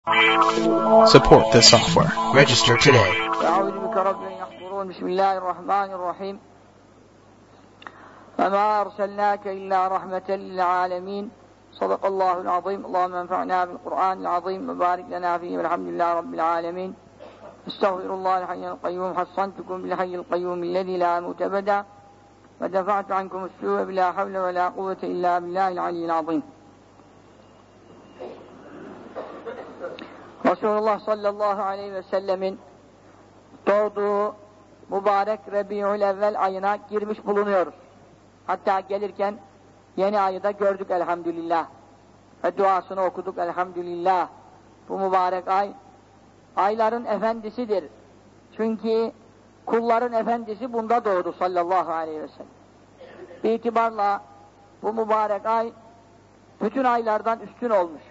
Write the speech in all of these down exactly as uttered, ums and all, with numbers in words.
Support this software. Register today. أعوذ بك رب يحضرون بسم الله الرحمن الرحيم وما أرسلناك إلا رحمة للعالمين صدق الله العظيم اللهم انفعنا بالقرآن العظيم وبارك لنا فيه والحمد لله رب العالمين استغفر الله الحي القيوم حصنتكم بالحي القيوم الذي لا موت أبدا ودفعت عنكم السوء بلا حول ولا قوة إلا بالله العلي العظيم. Resulullah sallallahu aleyhi ve sellemin doğduğu mübarek Rebi'ül Evvel ayına girmiş bulunuyoruz. Hatta gelirken yeni ayı da gördük elhamdülillah. Ve duasını okuduk elhamdülillah. Bu mübarek ay, ayların efendisidir. Çünkü kulların efendisi bunda doğdu sallallahu aleyhi ve sellem. Bir itibarla bu mübarek ay bütün aylardan üstün olmuş.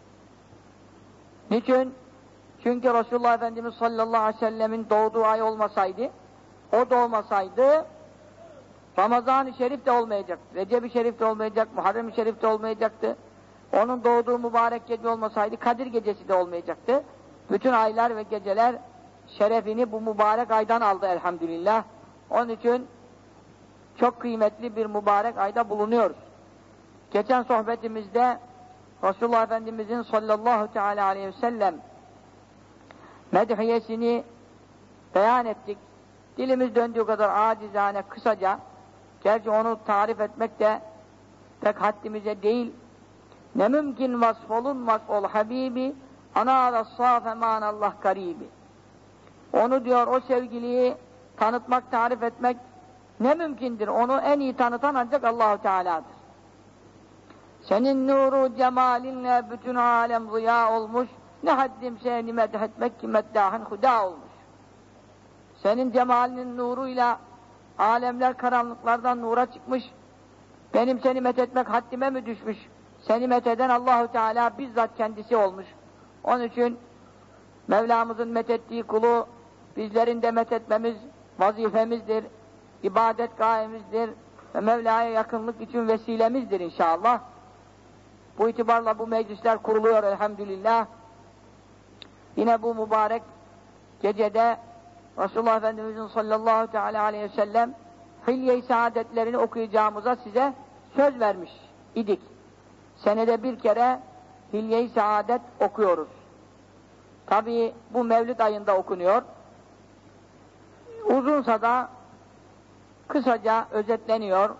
Niçin? Çünkü Resulullah Efendimiz sallallahu aleyhi ve sellemin doğduğu ay olmasaydı, o doğmasaydı Ramazan-ı Şerif de olmayacaktı, Recep-i Şerif de olmayacak, Muharrem-i Şerif de olmayacaktı. Onun doğduğu mübarek gece olmasaydı Kadir Gecesi de olmayacaktı. Bütün aylar ve geceler şerefini bu mübarek aydan aldı elhamdülillah. Onun için çok kıymetli bir mübarek ayda bulunuyoruz. Geçen sohbetimizde Resulullah Efendimizin sallallahu teala aleyhi ve sellem medhiyesini beyan ettik. Dilimiz döndüğü kadar acizane, kısaca, gerçi onu tarif etmek de pek haddimize değil. Ne mümkün vasfolunmaz ol Habibi, ana alassâf emânallah garibi. Onu diyor, o sevgiliyi tanıtmak, tarif etmek ne mümkündür? Onu en iyi tanıtan ancak Allah-u Teala'dır. Senin nuru cemalinle bütün alem ziya olmuş, ne haddim seni medhetmek ki meddahın huda olmuş. Senin cemalinin nuruyla alemler karanlıklardan nura çıkmış, benim seni methetmek haddime mi düşmüş? Seni metheden Allah-u Teala bizzat kendisi olmuş. Onun için Mevlamızın methettiği kulu bizlerin de methetmemiz vazifemizdir, ibadet gayemizdir ve Mevla'ya yakınlık için vesilemizdir inşallah. Bu itibarla bu meclisler kuruluyor elhamdülillah. Yine bu mübarek gecede Resulullah Efendimizin sallallahu teala aleyhi ve sellem Hilye-i Saadetlerini okuyacağımıza size söz vermiş idik. Senede bir kere Hilye-i Saadet okuyoruz. Tabii bu Mevlid ayında okunuyor. Uzunsa da kısaca özetleniyor.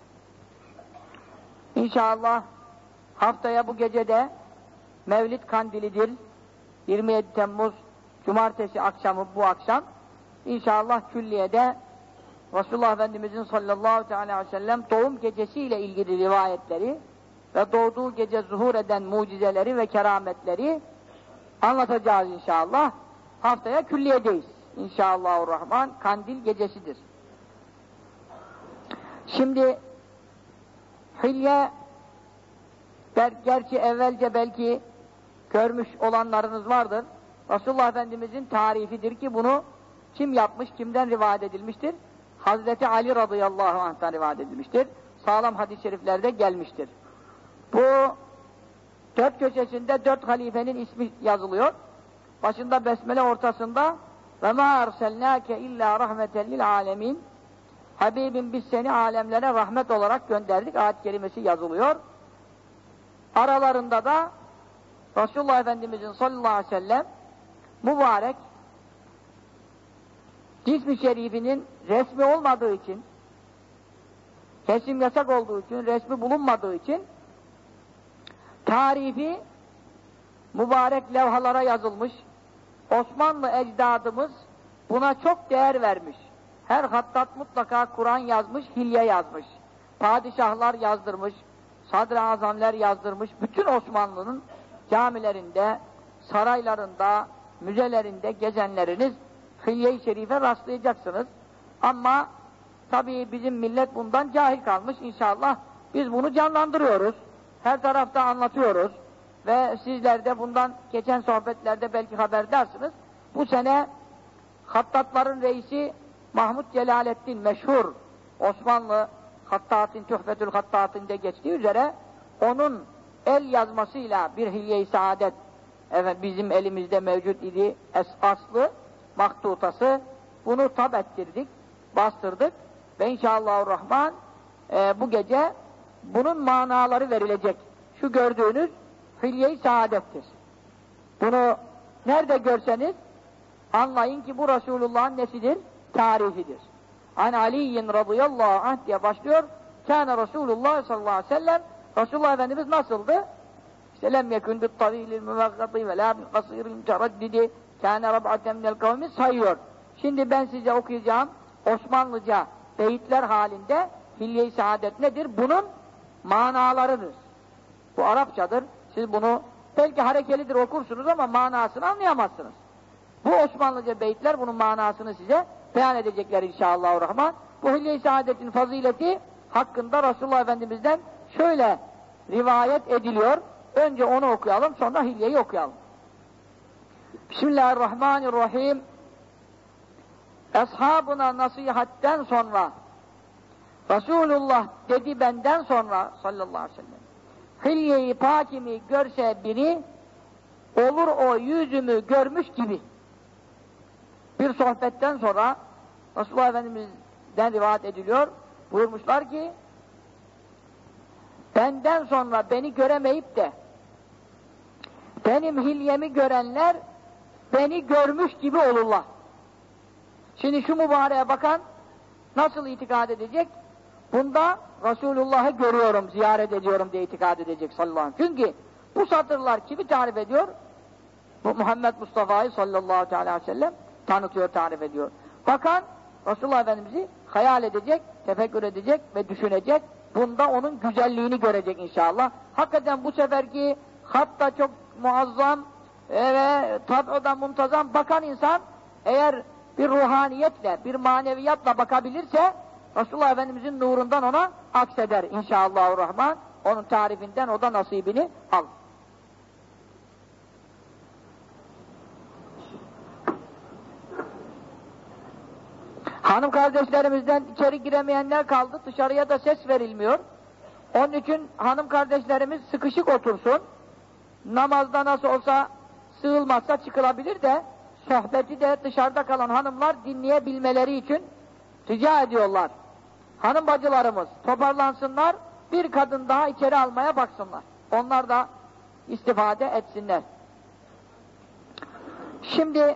İnşallah haftaya bu gecede Mevlid Kandilidir. yirmi yedi Temmuz Cumartesi akşamı bu akşam. İnşallah külliyede Resulullah Efendimizin sallallahu teala aleyhi ve sellem doğum gecesiyle ilgili rivayetleri ve doğduğu gece zuhur eden mucizeleri ve kerametleri anlatacağız inşallah. Haftaya külliyedeyiz. İnşallahurrahman Kandil gecesidir. Şimdi Hilye, gerçi evvelce belki görmüş olanlarınız vardır. Resulullah Efendimizin tarifidir ki bunu kim yapmış, kimden rivayet edilmiştir? Hazreti Ali radıyallahu anh'tan rivayet edilmiştir. Sağlam hadis-i şeriflerde gelmiştir. Bu dört köşesinde dört halifenin ismi yazılıyor. Başında besmele, ortasında ve mâ erselnâke illâ rahmeten lil âlemin. Habibim biz seni alemlere rahmet olarak gönderdik. Ayet-i kerimesi yazılıyor. Aralarında da Resulullah Efendimizin sallallahu aleyhi ve sellem mübarek cism-i şerifinin resmi olmadığı için, resim yasak olduğu için, resmi bulunmadığı için tarifi mübarek levhalara yazılmış. Osmanlı ecdadımız buna çok değer vermiş. Her hattat mutlaka Kur'an yazmış, hilye yazmış. Padişahlar yazdırmış, sadr-ı azamler yazdırmış. Bütün Osmanlı'nın camilerinde, saraylarında, müzelerinde gezenleriniz Hilye-i Şerif'e rastlayacaksınız. Ama tabii bizim millet bundan cahil kalmış. İnşallah biz bunu canlandırıyoruz. Her tarafta anlatıyoruz. Ve sizler de bundan geçen sohbetlerde belki haberdarsınız. Bu sene hattatların reisi Mahmud Celaleddin meşhur Osmanlı Hattat'ın, Tuhfetül Hattat'ın de geçtiği üzere onun el yazmasıyla bir Hilye-i Saadet efendim, bizim elimizde mevcut idi esaslı maktutası. Bunu tab ettirdik, bastırdık ve inşallahurrahman e, bu gece bunun manaları verilecek. Şu gördüğünüz Hilye-i Saadet'tir. Bunu nerede görseniz anlayın ki bu Resulullah'ın nesidir? Tarifidir. An Ali'yin radıyallahu anh diye başlıyor. Kâne Resulullah sallallahu aleyhi ve sellem, Resulullah Efendimiz nasıldı? İşte lem yekun bit tavilil müveggati ve la bil kasiril mütereddidi kâne rab'aten minel kavmi sayıyor. Şimdi ben size okuyacağım Osmanlıca beyitler halinde Hilye-i Saadet nedir? Bunun manalarıdır. Bu Arapçadır. Siz bunu belki harekelidir okursunuz ama manasını anlayamazsınız. Bu Osmanlıca beyitler bunun manasını size beyan edecekler inşallahurrahman. Bu Hilye-i Saadet'in fazileti hakkında Resulullah Efendimiz'den şöyle rivayet ediliyor. Önce onu okuyalım, sonra Hilye'yi okuyalım. Bismillahirrahmanirrahim. Eshabına nasihatten sonra Resulullah dedi benden sonra sallallahu aleyhi ve sellem, Hilye-i Pakimi görse biri olur o yüzümü görmüş gibi. Bir sohbetten sonra Resulullah Efendimiz'den rivayet ediliyor. Buyurmuşlar ki benden sonra beni göremeyip de benim hilyemi görenler beni görmüş gibi olurlar. Şimdi şu mübareğe bakan nasıl itikad edecek? Bunda Resulullah'ı görüyorum, ziyaret ediyorum diye itikad edecek sallallahu aleyhi ve sellem. Çünkü bu satırlar kimi tarif ediyor? Bu Muhammed Mustafa'yı sallallahu aleyhi ve sellem tanıtıyor, tarif ediyor. Bakan Resulullah Efendimiz'i hayal edecek, tefekkür edecek ve düşünecek. Bunda onun güzelliğini görecek inşallah. Hakikaten bu seferki hatta çok muazzam ve tab'da muntazam bakan insan eğer bir ruhaniyetle, bir maneviyatla bakabilirse Resulullah Efendimiz'in nurundan ona akseder inşallahurrahman. Onun tarifinden o da nasibini al. Hanım kardeşlerimizden içeri giremeyenler kaldı. Dışarıya da ses verilmiyor. Onun için hanım kardeşlerimiz sıkışık otursun. Namazda nasıl olsa sığılmazsa çıkılabilir de sohbeti de dışarıda kalan hanımlar dinleyebilmeleri için rica ediyorlar. Hanım bacılarımız toparlansınlar, bir kadın daha içeri almaya baksınlar. Onlar da istifade etsinler. Şimdi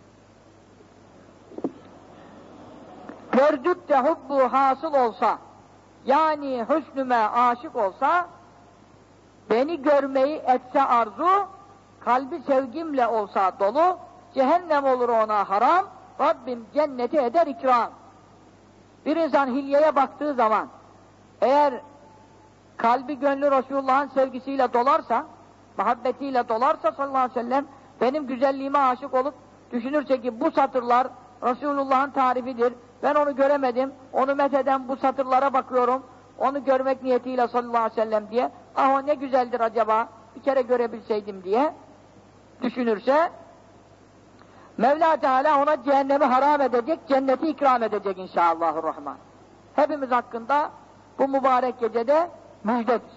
gördük de hubbu hasıl olsa, yani hüsnüme aşık olsa, beni görmeyi etse arzu, kalbi sevgimle olsa dolu, cehennem olur ona haram, Rabbim cenneti eder ikram. Bir insan hilyeye baktığı zaman, eğer kalbi gönlü Resulullah'ın sevgisiyle dolarsa, muhabbetiyle dolarsa sallallahu aleyhi ve sellem, benim güzelliğime aşık olup düşünürse ki bu satırlar Resulullah'ın tarifidir, ben onu göremedim, onu metheden bu satırlara bakıyorum, onu görmek niyetiyle sallallahu aleyhi ve sellem diye, ah o ne güzeldir acaba, bir kere görebilseydim diye düşünürse, Mevla Teala ona cehennemi haram edecek, cenneti ikram edecek inşallahurrahman. Hepimiz hakkında bu mübarek gecede müjdedir.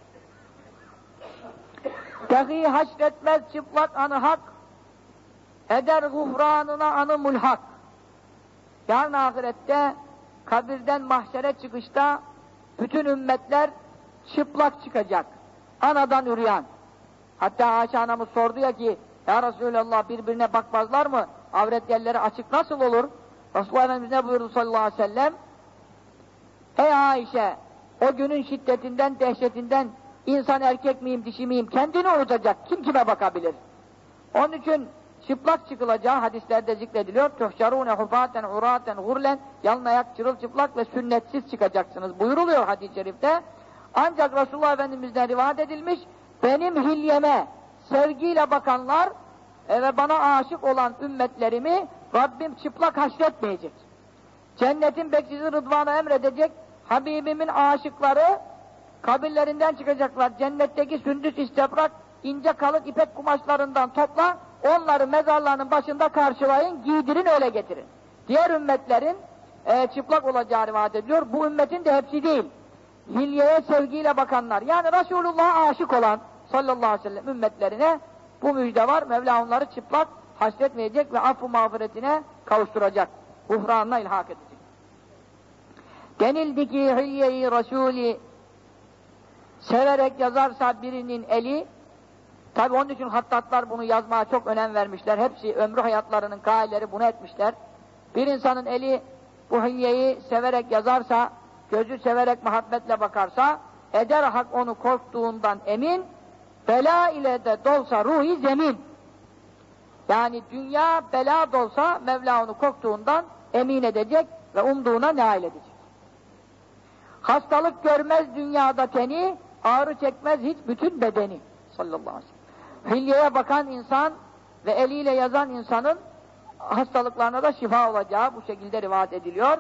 Dahi haşretmez çıplak anı hak, eder gufranına anı mulhak. Yarın ahirette, kabirden mahşere çıkışta, bütün ümmetler çıplak çıkacak. Anadan üreyen. Hatta Ayşe anamız sordu ya ki, ya Resulallah birbirine bakmazlar mı? Avret yerleri açık nasıl olur? Resulullah Efendimiz ne buyurdu sallallahu aleyhi ve sellem? Ey Ayşe, o günün şiddetinden, dehşetinden insan erkek miyim, dişi miyim kendini unutacak. Kim kime bakabilir? Onun için çıplak çıkılacağı hadislerde zikrediliyor. Tuhşarûne hufâten urâten gurlen, yalın ayak, çırılçıplak ve sünnetsiz çıkacaksınız buyuruluyor hadis-i şerifte. Ancak Resulullah Efendimiz'den rivayet edilmiş, benim hilyeme sevgiyle bakanlar e, ve bana aşık olan ümmetlerimi Rabbim çıplak haşretmeyecek. Cennetin bekçisi Rıdvan'a emredecek, Habibimin aşıkları kabirlerinden çıkacaklar. Cennetteki sündüs istebrak, ince kalın ipek kumaşlarından topla, onları mezarlarının başında karşılayın, giydirin, öyle getirin. Diğer ümmetlerin e, çıplak olacağı rivayet ediliyor. Bu ümmetin de hepsi değil. Hilyeye sevgiyle bakanlar, yani Resulullah'a aşık olan sallallahu aleyhi ve sellem ümmetlerine bu Bu müjde var. Mevla onları çıplak hasretmeyecek ve affı mağfiretine kavuşturacak. Buhranına ilhak edecek. Denildi ki Hilye-i Resulü severek yazarsa birinin eli, tabi onun için hattatlar bunu yazmaya çok önem vermişler. Hepsi ömrü hayatlarının gaileri bunu etmişler. Bir insanın eli bu hilyeyi severek yazarsa, gözü severek muhabbetle bakarsa, eder hak onu korktuğundan emin, bela ile de dolsa ruhi zemin. Yani dünya bela dolsa Mevla onu korktuğundan emin edecek ve umduğuna nail edecek. Hastalık görmez dünyada teni, ağrı çekmez hiç bütün bedeni. Sallallahu aleyhi ve sellem. Hilyeye bakan insan ve eliyle yazan insanın hastalıklarına da şifa olacağı bu şekilde rivayet ediliyor.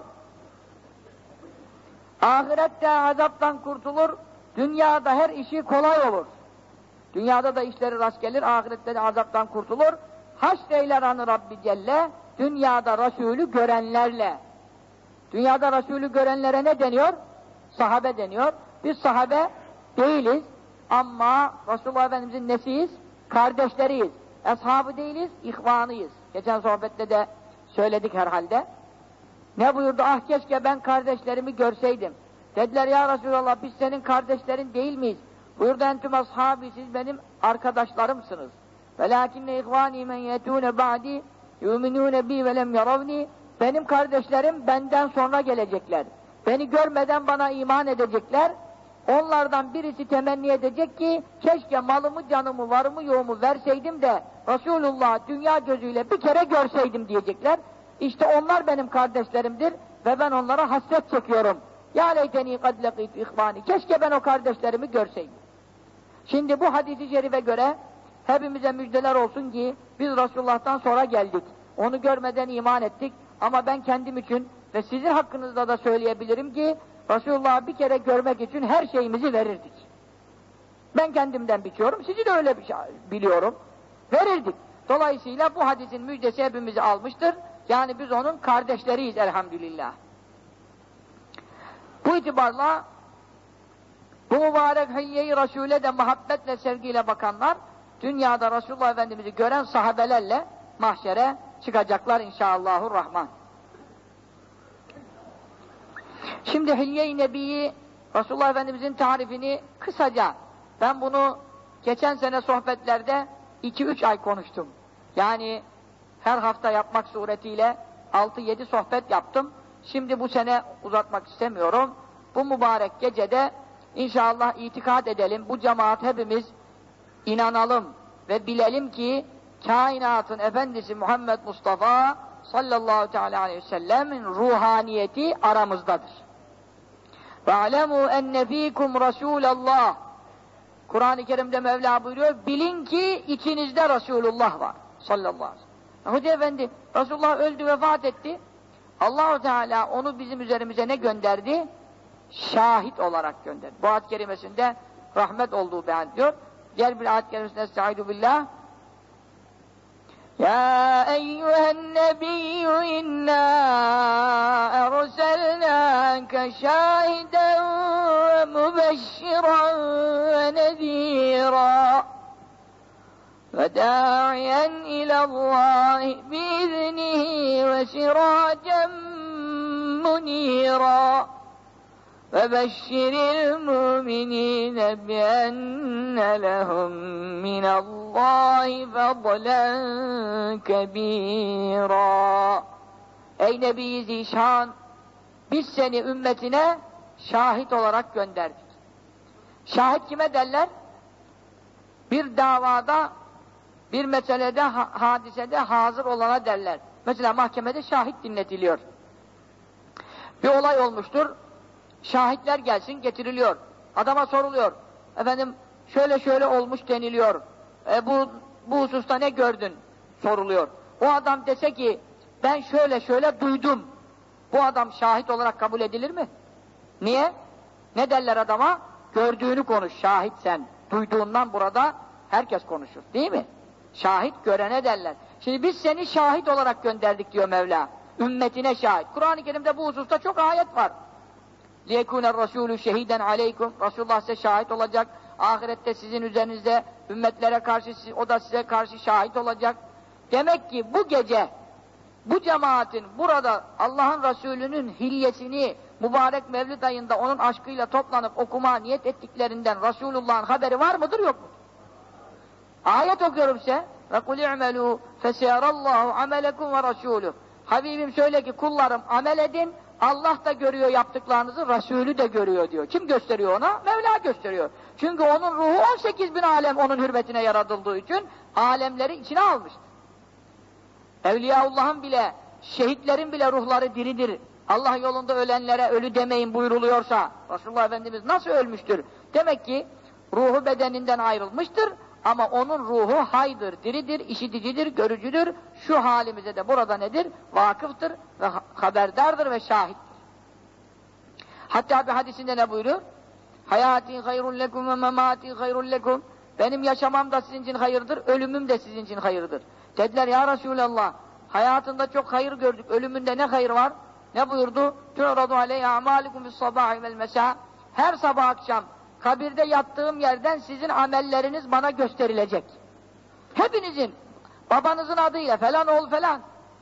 Ahirette azaptan kurtulur, dünyada her işi kolay olur. Dünyada da işleri rast gelir, ahirette de azaptan kurtulur. Haşreyler anı Rabbi Celle, dünyada Resulü görenlerle. Dünyada Resulü görenlere ne deniyor? Sahabe deniyor. Biz sahabe değiliz ama Resulullah Efendimizin nesiyiz? Kardeşleriyiz. Eshabı değiliz, ihvanıyız. Geçen sohbette de söyledik herhalde. Ne buyurdu? Ah keşke ben kardeşlerimi görseydim. Dediler ya Resulallah biz senin kardeşlerin değil miyiz? Buyurdu entüm ashabi siz benim arkadaşlarımsınız. Velakinne ihvani men yetûne ba'di yu'minûne bi ve lem yaravni. Benim kardeşlerim benden sonra gelecekler. Beni görmeden bana iman edecekler. Onlardan birisi temenni edecek ki keşke malımı, canımı, varımı, yoğumu verseydim de Resulullah dünya gözüyle bir kere görseydim diyecekler. İşte onlar benim kardeşlerimdir ve ben onlara hasret çekiyorum. Ya leyteni kad lekîtü ihvani. Keşke ben o kardeşlerimi görseydim. Şimdi bu hadis-i şerife göre hepimize müjdeler olsun ki biz Resulullah'tan sonra geldik. Onu görmeden iman ettik ama ben kendim için ve sizin hakkınızda da söyleyebilirim ki Resulullah'ı bir kere görmek için her şeyimizi verirdik. Ben kendimden biliyorum, sizi de öyle bir şey biliyorum. Verirdik. Dolayısıyla bu hadisin müjdesi hepimizi almıştır. Yani biz onun kardeşleriyiz elhamdülillah. Bu itibarla bu mübarek Hilye-i Resul'e de muhabbetle, sevgiyle bakanlar dünyada Resulullah Efendimiz'i gören sahabelerle mahşere çıkacaklar inşallahurrahman. Şimdi Hilye-i Nebi'yi, Resulullah Efendimiz'in tarifini kısaca, ben bunu geçen sene sohbetlerde iki üç ay konuştum. Yani her hafta yapmak suretiyle altı yedi sohbet yaptım. Şimdi bu sene uzatmak istemiyorum. Bu mübarek gecede inşallah itikad edelim, bu cemaat hepimiz inanalım ve bilelim ki kainatın efendisi Muhammed Mustafa sallallahu teala aleyhi ve sellemin ruhaniyeti aramızdadır. وَعَلَمُوا اَنَّ ف۪يكُمْ رَسُولَ اللّٰهِ Kur'an-ı Kerim'de Mevla buyuruyor, bilin ki içinizde Resulullah var sallallahu aleyhi ve sellem. Hoca efendi, Resulullah öldü, vefat etti. Allah-u Teala onu bizim üzerimize ne gönderdi? Şahit olarak gönderdi. Bu ayet-i kerimesinde rahmet olduğu beyan ediyor. Diğer bir ayet-i kerimesinde estaizu billah. Ya eyyühen nebiyyü inna erselnâke şahiden ve mübeşşiran ve nezîrâ ve dâ'iyen ilallâhi biiznihi ve sirâcen munîrâ ve beşşiril müminîne bienne lehum minallâhi fadlen kebîrâ. Ey Nebi-i Zişan, biz seni ümmetine şahit olarak gönderdik. Şahit kime derler? Bir davada, bir meselede, ha hadisede hazır olana derler. Mesela mahkemede şahit dinletiliyor. Bir olay olmuştur. Şahitler gelsin, getiriliyor. Adama soruluyor. Efendim, şöyle şöyle olmuş deniliyor. E, bu, bu hususta ne gördün? Soruluyor. O adam dese ki, ben şöyle şöyle duydum. Bu adam şahit olarak kabul edilir mi? Niye? Ne derler adama? Gördüğünü konuş, şahit sen. Duyduğundan burada herkes konuşur. Değil mi? Şahit görene derler. Şimdi biz seni şahit olarak gönderdik diyor Mevla. Ümmetine şahit. Kur'an-ı Kerim'de bu hususta çok ayet var. لِيَكُونَ الرَّسُولُ شَهِيدًا عَلَيْكُمْ Resulullah size şahit olacak. ahirette sizin üzerinizde ümmetlere karşı, o da size karşı şahit olacak. Demek ki bu gece bu cemaatin burada Allah'ın Resulü'nün hilyesini mübarek Mevlid ayında onun aşkıyla toplanıp okuma niyet ettiklerinden Resulullah'ın haberi var mıdır yok mu? Ayet okuyorum size. Ve kul i'melû feseyarallahu amelekum ve rasûlûh. Habibim söyle ki kullarım amel edin, Allah da görüyor yaptıklarınızı, Resulü de görüyor diyor. Kim gösteriyor ona? Mevla gösteriyor. Çünkü onun ruhu on sekiz bin alem onun hürmetine yaratıldığı için alemleri içine almıştır. Evliyaullah'ın bile, şehitlerin bile ruhları diridir. Allah yolunda ölenlere ölü demeyin buyruluyorsa, Resulullah Efendimiz nasıl ölmüştür? Demek ki ruhu bedeninden ayrılmıştır ama onun ruhu haydır, diridir, işiticidir, görücüdür. Şu halimize de burada nedir? Vakıftır ve haberdardır ve şahittir. Hatta bir hadisinde ne buyuruyor? Hayati hayrun lekum ve memati hayrun lekum. Benim yaşamam da sizin için hayırdır, ölümüm de sizin için hayırdır. Dediler ya Resulallah, hayatında çok hayır gördük, ölümünde ne hayır var? Ne buyurdu? Tu'radu aleyhe amalikum bis sabahi vel mesâ. Her sabah akşam kabirde yattığım yerden sizin amelleriniz bana gösterilecek. Hepinizin, babanızın adıyla falan oğul falan.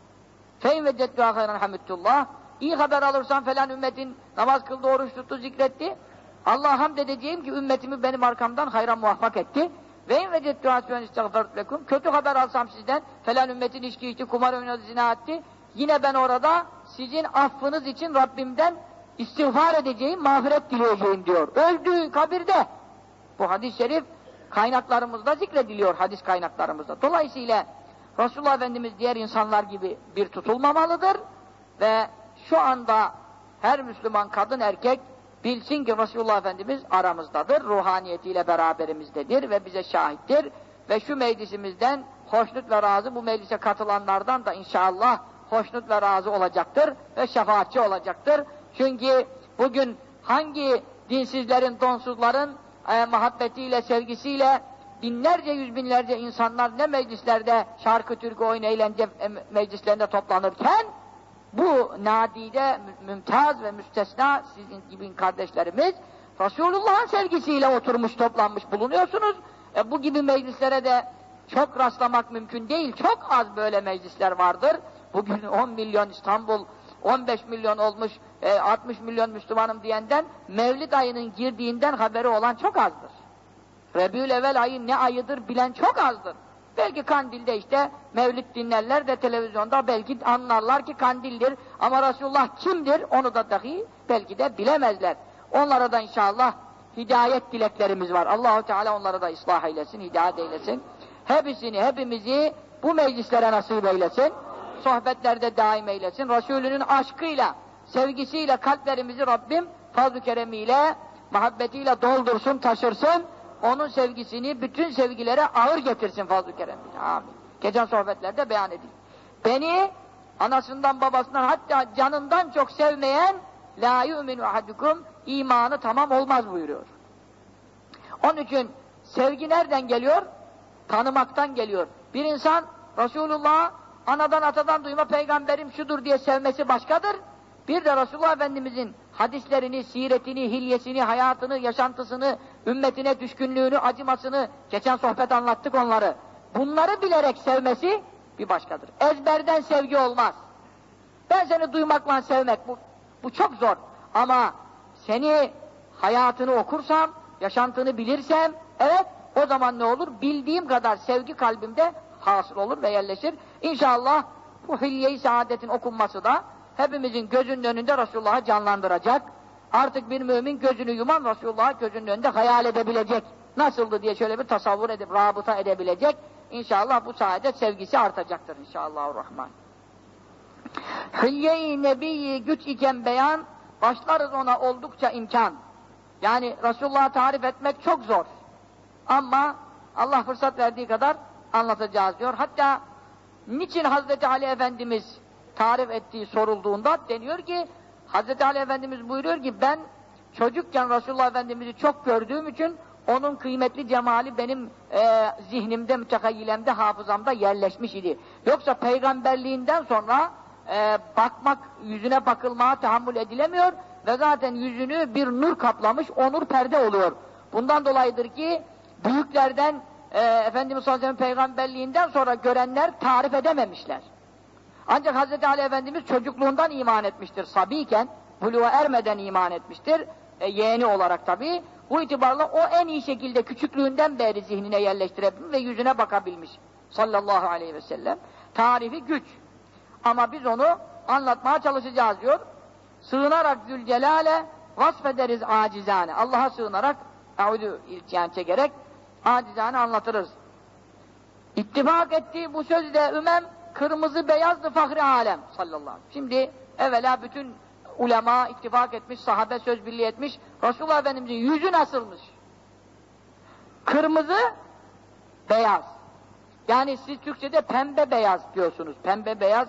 Feyn ve ceddû hayran hamdülillah. İyi haber alırsan falan ümmetin namaz kıldı, oruç tuttu, zikretti. Allah'a hamd edeceğim ki ümmetimi benim arkamdan hayra muvaffak etti. Ve in veceddû hasben istagfirtu lekum. Kötü haber alsam sizden falan ümmetin içki içti, kumar oynadı, zina etti. Yine ben orada sizin affınız için Rabbimden istiğfar edeceğim, mağfiret dileyeceğim diyor. Öldü kabirde. Bu hadis-i şerif kaynaklarımızda zikrediliyor, hadis kaynaklarımızda. Dolayısıyla Resulullah Efendimiz diğer insanlar gibi bir tutulmamalıdır ve şu anda her Müslüman kadın erkek bilsin ki Resulullah Efendimiz aramızdadır, ruhaniyetiyle beraberimizdedir ve bize şahittir ve şu meclisimizden hoşnut ve razı, bu meclise katılanlardan da inşallah hoşnut ve razı olacaktır ve şefaatçi olacaktır. Çünkü bugün hangi dinsizlerin, donsuzların e, muhabbetiyle, sevgisiyle binlerce, yüz binlerce insanlar ne meclislerde şarkı, türkü, oyun, eğlence meclislerinde toplanırken bu nadide, mümtaz ve müstesna sizin gibi kardeşlerimiz Resulullah'ın sevgisiyle oturmuş, toplanmış bulunuyorsunuz. E, bu gibi meclislere de çok rastlamak mümkün değil. Çok az böyle meclisler vardır. Bugün on milyon İstanbul, on beş milyon olmuş, e, altmış milyon Müslümanım diyenden Mevlid ayının girdiğinden haberi olan çok azdır. Rebiyül-Evvel ayı ne ayıdır bilen çok azdır. Belki Kandil'de işte Mevlid dinlerler de televizyonda belki anlarlar ki Kandil'dir ama Resulullah kimdir onu da dahi belki de bilemezler. Onlara da inşallah hidayet dileklerimiz var. Allahu Teala onlara da ıslah eylesin, hidayet eylesin. Hepsini, hepimizi bu meclislere nasip eylesin. Sohbetlerde daim eylesin. Resulünün aşkıyla, sevgisiyle kalplerimizi Rabbim fazl-ı keremiyle, muhabbetiyle doldursun, taşırsın. Onun sevgisini bütün sevgilere ağır getirsin fazl-ı keremiyle. Amin. Geçen sohbetlerde beyan edildi. Beni anasından babasından hatta canından çok sevmeyen la yu'minu ahadukum imanı tamam olmaz buyuruyor. Onun için sevgi nereden geliyor? Tanımaktan geliyor. Bir insan Resulullah'ı anadan atadan duyma peygamberim şudur diye sevmesi başkadır. Bir de Resulullah Efendimizin hadislerini, siretini, hilyesini, hayatını, yaşantısını, ümmetine düşkünlüğünü, acımasını, geçen sohbet anlattık onları. Bunları bilerek sevmesi bir başkadır. Ezberden sevgi olmaz. Ben seni duymakla sevmek, bu, bu çok zor. Ama seni, hayatını okursam, yaşantını bilirsem, evet, o zaman ne olur? Bildiğim kadar sevgi kalbimde hasıl olur ve yerleşir. İnşallah bu hilye-i saadetin okunması da hepimizin gözünün önünde Resulullah'ı canlandıracak. Artık bir mümin gözünü yuman Resulullah'ı gözünün önünde hayal edebilecek. Nasıldı diye şöyle bir tasavvur edip rabıta edebilecek. İnşallah bu saadet sevgisi artacaktır inşallahurrahman. Hilye-i Nebi'yi güç iken beyan, başlarız ona oldukça imkan. Yani Resulullah'ı tarif etmek çok zor. Ama Allah fırsat verdiği kadar anlatacağız diyor. Hatta niçin Hazreti Ali Efendimiz tarif ettiği sorulduğunda deniyor ki Hazreti Ali Efendimiz buyuruyor ki ben çocukken Resulullah Efendimiz'i çok gördüğüm için onun kıymetli cemali benim e, zihnimde, mütekayyilemde, hafızamda yerleşmiş idi. Yoksa peygamberliğinden sonra e, bakmak, yüzüne bakılmaya tahammül edilemiyor ve zaten yüzünü bir nur kaplamış, o nur perde oluyor. Bundan dolayıdır ki büyüklerden e, Efendimiz sallallahu aleyhi ve sellem peygamberliğinden sonra görenler tarif edememişler. Ancak Hazreti Ali Efendimiz çocukluğundan iman etmiştir. Sabiyken, buluğa ermeden iman etmiştir. E, yeğeni olarak tabii. Bu itibarla o en iyi şekilde küçüklüğünden beri zihnine yerleştirebilmiş ve yüzüne bakabilmiş. Sallallahu aleyhi ve sellem. Tarifi güç. Ama biz onu anlatmaya çalışacağız diyor. Sığınarak Zülcelal'e vasfederiz acizane. Allah'a sığınarak, eûdü iltihan çekerek acizane anlatırız. İttifak ettiği bu sözde ümem kırmızı beyazdı fahri alem sallallahu aleyhi ve sellem. Şimdi evvela bütün ulema ittifak etmiş, sahabe söz birliği etmiş, Resulullah Efendimiz'in yüzü nasılmış? Kırmızı, beyaz. Yani siz Türkçe'de pembe beyaz diyorsunuz. Pembe beyaz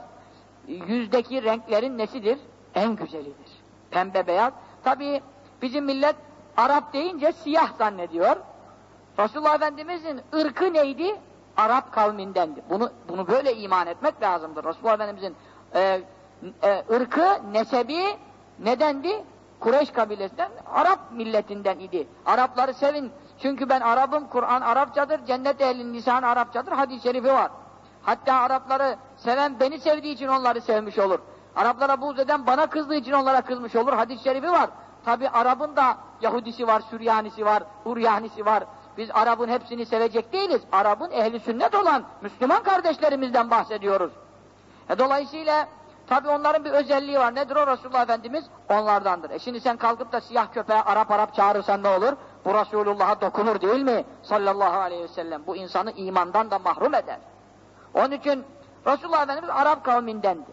yüzdeki renklerin nesidir? En güzelidir. Pembe beyaz. Tabii bizim millet Arap deyince siyah zannediyor. Resulullah Efendimiz'in ırkı neydi? Arap kavmindendi. Bunu bunu böyle iman etmek lazımdır. Resulullah Efendimiz'in e, e, ırkı, nesebi nedendi? Kureyş kabilesinden, Arap milletinden idi. Arapları sevin. Çünkü ben Arap'ım, Kur'an Arapçadır, cennet ehlinin lisanı Arapçadır, hadis-i şerifi var. Hatta Arapları seven beni sevdiği için onları sevmiş olur. Araplara buğz eden bana kızdığı için onlara kızmış olur, hadis-i şerifi var. Tabi Arap'ın da Yahudisi var, Süryanisi var, Uryanisi var. Biz Arap'ın hepsini sevecek değiliz. Arap'ın ehli sünnet olan Müslüman kardeşlerimizden bahsediyoruz. E dolayısıyla tabi onların bir özelliği var. Nedir o? Resulullah Efendimiz onlardandır. E şimdi sen kalkıp da siyah köpeğe Arap Arap çağırırsan ne olur? Bu Resulullah'a dokunur değil mi? Sallallahu aleyhi ve sellem. Bu insanı imandan da mahrum eder. Onun için Resulullah Efendimiz Arap kavmindendi.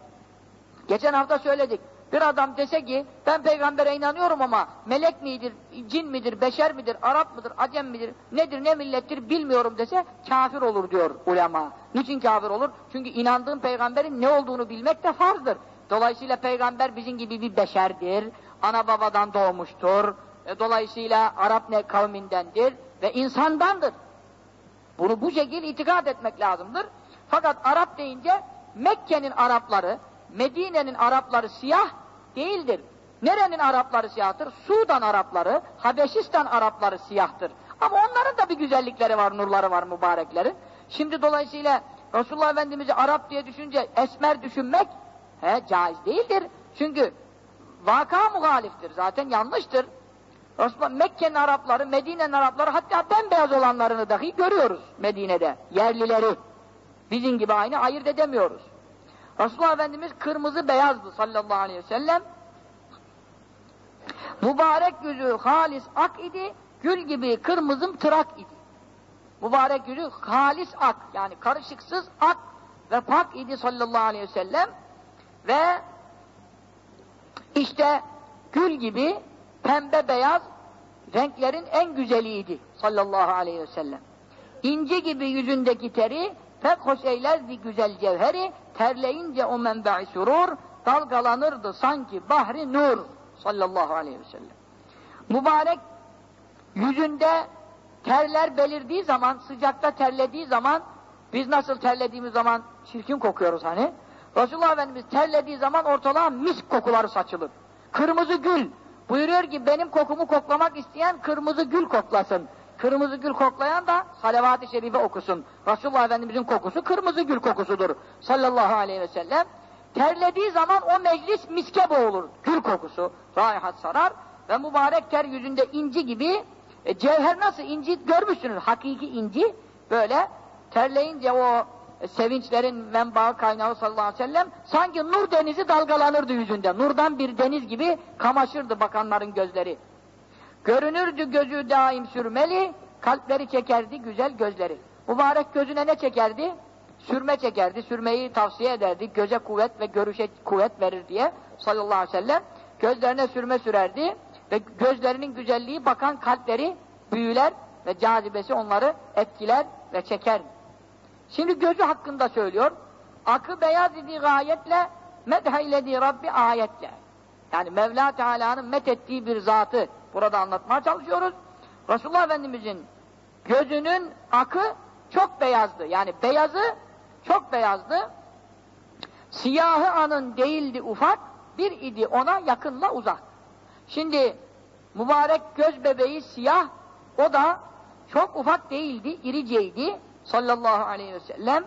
Geçen hafta söyledik. Bir adam dese ki ben peygambere inanıyorum ama melek midir, cin midir, beşer midir, Arap mıdır, Acem midir, nedir, ne millettir bilmiyorum dese kafir olur diyor ulema. Niçin kafir olur? Çünkü inandığın peygamberin ne olduğunu bilmek de farzdır. Dolayısıyla peygamber bizim gibi bir beşerdir, ana babadan doğmuştur, e, dolayısıyla Arap ne kavmindendir ve insandandır. Bunu bu şekilde itikad etmek lazımdır. Fakat Arap deyince Mekke'nin Arapları, Medine'nin Arapları siyah değildir. Nerenin Arapları siyahtır? Sudan Arapları, Habeşistan Arapları siyahtır. Ama onların da bir güzellikleri var, nurları var mübarekleri. Şimdi dolayısıyla Resulullah Efendimiz'i Arap diye düşünce esmer düşünmek he, caiz değildir. Çünkü vaka muhaliftir, zaten yanlıştır. Resulullah Mekke'nin Arapları, Medine'nin Arapları, hatta bembeyaz olanlarını dahi görüyoruz Medine'de, yerlileri. Bizim gibi aynı ayırt edemiyoruz. Resulullah Efendimiz kırmızı beyazdı sallallahu aleyhi ve sellem. Mübarek yüzü halis ak idi, gül gibi kırmızım tırak idi. Mübarek yüzü halis ak, yani karışıksız ak ve pak idi sallallahu aleyhi ve sellem. Ve işte gül gibi pembe beyaz renklerin en güzeliydi sallallahu aleyhi ve sellem. İnci gibi yüzündeki teri pek hoş eylerdi güzel cevheri, terleyince o menbe-i surur, dalgalanırdı sanki bahri nur sallallahu aleyhi ve sellem. Mübarek yüzünde terler belirdiği zaman, sıcakta terlediği zaman, biz nasıl terlediğimiz zaman çirkin kokuyoruz hani, Resulullah Efendimiz terlediği zaman ortalığa misk kokuları saçılır. Kırmızı gül, buyuruyor ki benim kokumu koklamak isteyen kırmızı gül koklasın. Kırmızı gül koklayan da salavat-ı şerife okusun. Resulullah Efendimizin kokusu kırmızı gül kokusudur sallallahu aleyhi ve sellem. Terlediği zaman o meclis miske boğulur. Gül kokusu, raihat sarar ve mübarek ter yüzünde inci gibi, e, cevher nasıl inci görmüşsünüz, hakiki inci, böyle terleyince o e, sevinçlerin menbaı kaynağı sallallahu aleyhi ve sellem, sanki nur denizi dalgalanırdı yüzünde. Nurdan bir deniz gibi kamaşırdı bakanların gözleri. Görünürdü gözü daim sürmeli, kalpleri çekerdi güzel gözleri. Mübarek gözüne ne çekerdi? Sürme çekerdi, sürmeyi tavsiye ederdi, göze kuvvet ve görüşe kuvvet verir diye sallallahu aleyhi ve sellem. Gözlerine sürme sürerdi ve gözlerinin güzelliği bakan kalpleri büyüler ve cazibesi onları etkiler ve çeker. Şimdi gözü hakkında söylüyor, akı beyaz idi gayetle, medheyledi Rabbi ayetle. Yani Mevla Teala'nın methettiği bir zatı burada anlatmaya çalışıyoruz. Resulullah Efendimizin gözünün akı çok beyazdı. Yani beyazı çok beyazdı. Siyahı anın değildi ufak, bir idi ona yakınla uzak. Şimdi mübarek göz bebeği siyah, O da çok ufak değildi, iriceydi sallallahu aleyhi ve sellem.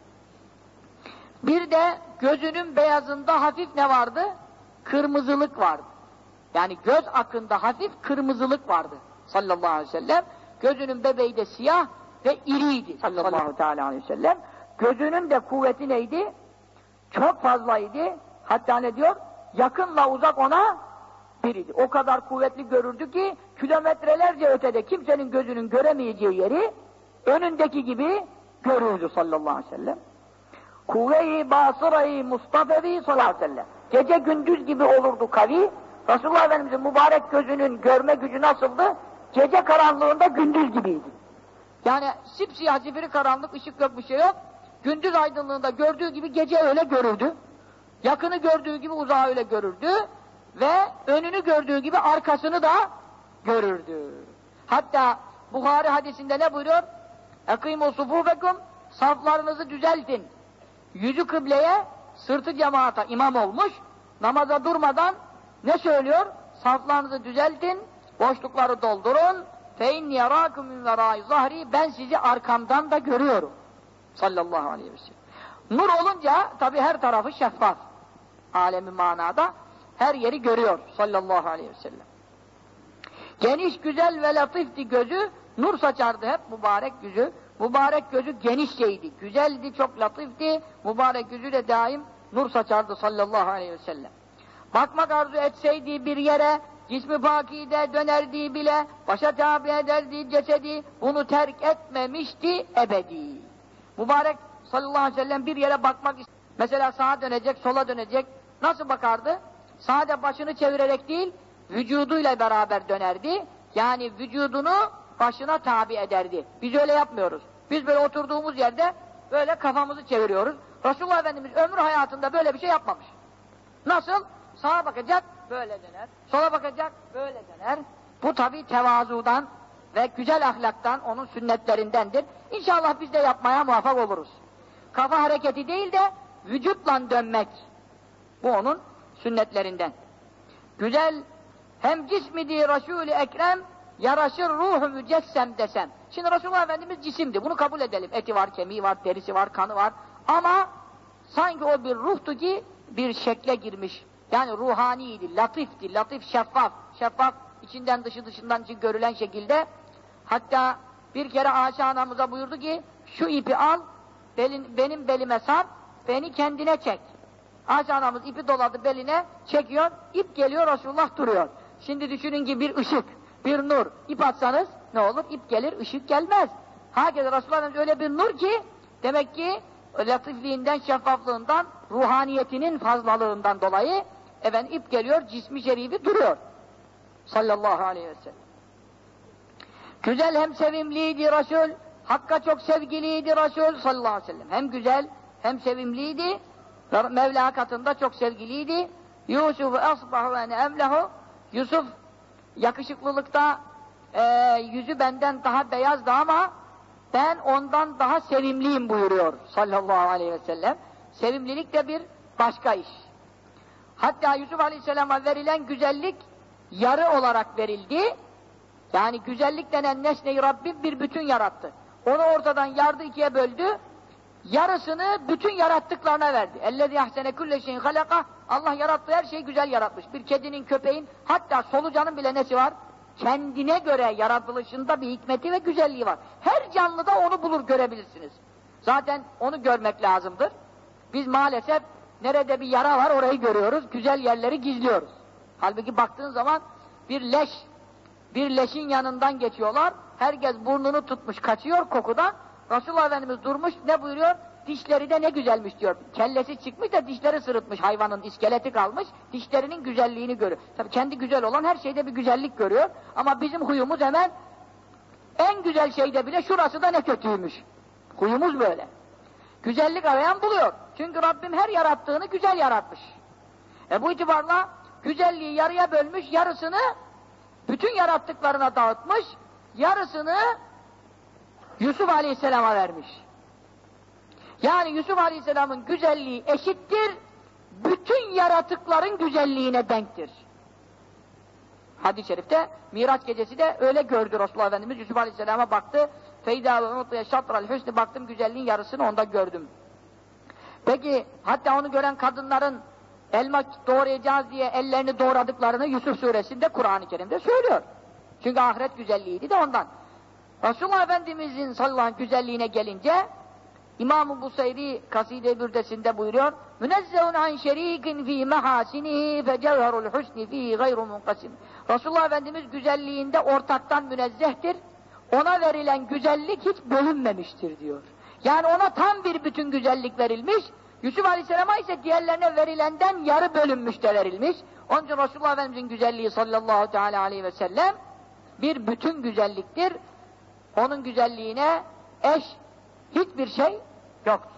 Bir de gözünün beyazında hafif ne vardı? Kırmızılık vardı. Yani göz akında hafif kırmızılık vardı sallallahu aleyhi ve sellem. Gözünün bebeği de siyah ve iriydi sallallahu teala aleyhi ve sellem. Gözünün de kuvveti neydi? Çok fazlaydı. Hatta ne diyor? Yakınla uzak ona biriydi. O kadar kuvvetli görürdü ki kilometrelerce ötede kimsenin gözünün göremeyeceği yeri önündeki gibi görürdü sallallahu aleyhi ve sellem. Kuvve-i basırayı Mustafa'yı sallallahu aleyhi ve sellem. Gece gündüz gibi olurdu kavi. Resulullah Efendimiz'in mübarek gözünün görme gücü nasıldı? Gece karanlığında gündüz gibiydi. Yani sipsiyah zifiri karanlık, ışık yok, bir şey yok. Gündüz aydınlığında gördüğü gibi gece öyle görürdü. Yakını gördüğü gibi uzağı öyle görürdü. Ve önünü gördüğü gibi arkasını da görürdü. Hatta Buhari hadisinde ne buyuruyor? اَقِيمُوا صُفُوفَكُمْ Saflarınızı düzeltin. Yüzü kıbleye, sırtı cemaata imam olmuş. Namaza durmadan ne söylüyor? Saflarınızı düzeltin, boşlukları doldurun. فَاِنْ يَرَاكُمْ مِنْ وَرَائِ zahri Ben sizi arkamdan da görüyorum. Sallallahu aleyhi ve sellem. Nur olunca tabi her tarafı şeffaf. Alemi manada her yeri görüyor sallallahu aleyhi ve sellem. Geniş, güzel ve latifti gözü, nur saçardı hep mübarek yüzü. Mübarek gözü genişçeydi, güzeldi, çok latifti. Mübarek yüzü de daim nur saçardı sallallahu aleyhi ve sellem. Bakmak arzu etseydi bir yere, cismi pakide dönerdi bile, başa tabi ederdi cesedi, bunu terk etmemişti ebedi. Mübarek sallallahu aleyhi ve sellem bir yere bakmak, mesela sağa dönecek, sola dönecek, nasıl bakardı? Sade başını çevirerek değil, vücuduyla beraber dönerdi. Yani vücudunu başına tabi ederdi. Biz öyle yapmıyoruz. Biz böyle oturduğumuz yerde böyle kafamızı çeviriyoruz. Resulullah Efendimiz ömrü hayatında böyle bir şey yapmamış. Nasıl? Sağa bakacak, böyle döner. Sola bakacak, böyle döner. Bu tabi tevazudan ve güzel ahlaktan, onun sünnetlerindendir. İnşallah biz de yapmaya muvaffak oluruz. Kafa hareketi değil de vücutla dönmek. Bu onun sünnetlerinden. Güzel, hem cismidi Resul-i Ekrem, yaraşır ruhu mücessem desem. Şimdi Resulullah Efendimiz cisimdi, bunu kabul edelim. Eti var, kemiği var, derisi var, kanı var. Ama sanki o bir ruhtu ki bir şekle girmiş. Yani ruhaniydi, latifti, latif, şeffaf, şeffaf, içinden dışı dışından için görülen şekilde. Hatta bir kere Ayşe anamıza buyurdu ki, şu ipi al, belin, benim belime sar, beni kendine çek. Ayşe anamız ipi doladı beline, çekiyor, ip geliyor, Resulullah duruyor. Şimdi düşünün ki bir ışık, bir nur, ip atsanız ne olur? İp gelir, ışık gelmez. Hakikaten Resulullah öyle bir nur ki, demek ki latifliğinden, şeffaflığından, ruhaniyetinin fazlalığından dolayı efendim ip geliyor, cismi şerifi duruyor. Sallallahu aleyhi ve sellem. Güzel hem sevimliydi Resul, Hakk'a çok sevgiliydi Resul sallallahu aleyhi ve sellem. Hem güzel, hem sevimliydi, Mevla katında çok sevgiliydi. Yusuf asbahu ve emlehu Yusuf yakışıklılıkta e, yüzü benden daha beyazdı ama ben ondan daha sevimliyim buyuruyor sallallahu aleyhi ve sellem. Sevimlilik de bir başka iş. Hatta Yusuf aleyhisselama verilen güzellik yarı olarak verildi. Yani güzellik denen nesneyi Rabbim bir bütün yarattı. Onu ortadan yardı, ikiye böldü. Yarısını bütün yarattıklarına verdi. اَلَّذِي اَحْسَنَ كُلَّ شَيْءٍ خَلَقَهُ Allah yarattığı her şeyi güzel yaratmış. Bir kedinin, köpeğin, hatta solucanın bile nesi var? Kendine göre yaratılışında bir hikmeti ve güzelliği var. Her canlıda onu bulur, görebilirsiniz. Zaten onu görmek lazımdır. Biz maalesef nerede bir yara var orayı görüyoruz, güzel yerleri gizliyoruz. Halbuki baktığın zaman bir leş, bir leşin yanından geçiyorlar, herkes burnunu tutmuş, kaçıyor kokudan. Resulullah Efendimiz durmuş, ne buyuruyor? Dişleri de ne güzelmiş diyor. Kellesi çıkmış da dişleri sırıtmış, hayvanın iskeleti kalmış, dişlerinin güzelliğini görüyor. Tabii kendi güzel olan her şeyde bir güzellik görüyor. Ama bizim huyumuz hemen, en güzel şeyde bile şurası da ne kötüymüş. Huyumuz böyle. Güzellik arayan buluyor. Çünkü Rabbim her yarattığını güzel yaratmış. E bu itibarla güzelliği yarıya bölmüş, yarısını bütün yarattıklarına dağıtmış, yarısını Yusuf Aleyhisselam'a vermiş. Yani Yusuf Aleyhisselam'ın güzelliği eşittir, bütün yaratıkların güzelliğine denktir. Hadis-i şerifte Miraç gecesi de öyle gördü Resulullah Efendimiz. Yusuf Aleyhisselam'a baktı. Feyda ve umutluya şatral hüsnü, baktım güzelliğin yarısını onda gördüm. Peki hatta onu gören kadınların elma doğrayacağız diye ellerini doğradıklarını Yusuf suresinde Kur'an-ı Kerim'de söylüyor. Çünkü ahiret güzelliğiydi de ondan. Resulullah Efendimiz'in sallallahu aleyhi ve sellem güzelliğine gelince İmam-ı Buseyri Kaside-i Bürdesinde buyuruyor: "Münezzehun an şerikin fi mahasinihi fe cevherul husni fi gayru munqasim." Resulullah Efendimiz güzelliğinde ortaktan münezzehtir. Ona verilen güzellik hiç bölünmemiştir diyor. Yani ona tam bir bütün güzellik verilmiş. Yusuf Aleyhisselam'a ise diğerlerine verilenden yarı bölünmüş de verilmiş. Onun için Resulullah Efendimiz'in güzelliği sallallahu teala aleyhi ve sellem bir bütün güzelliktir. Onun güzelliğine eş hiçbir şey yoktur.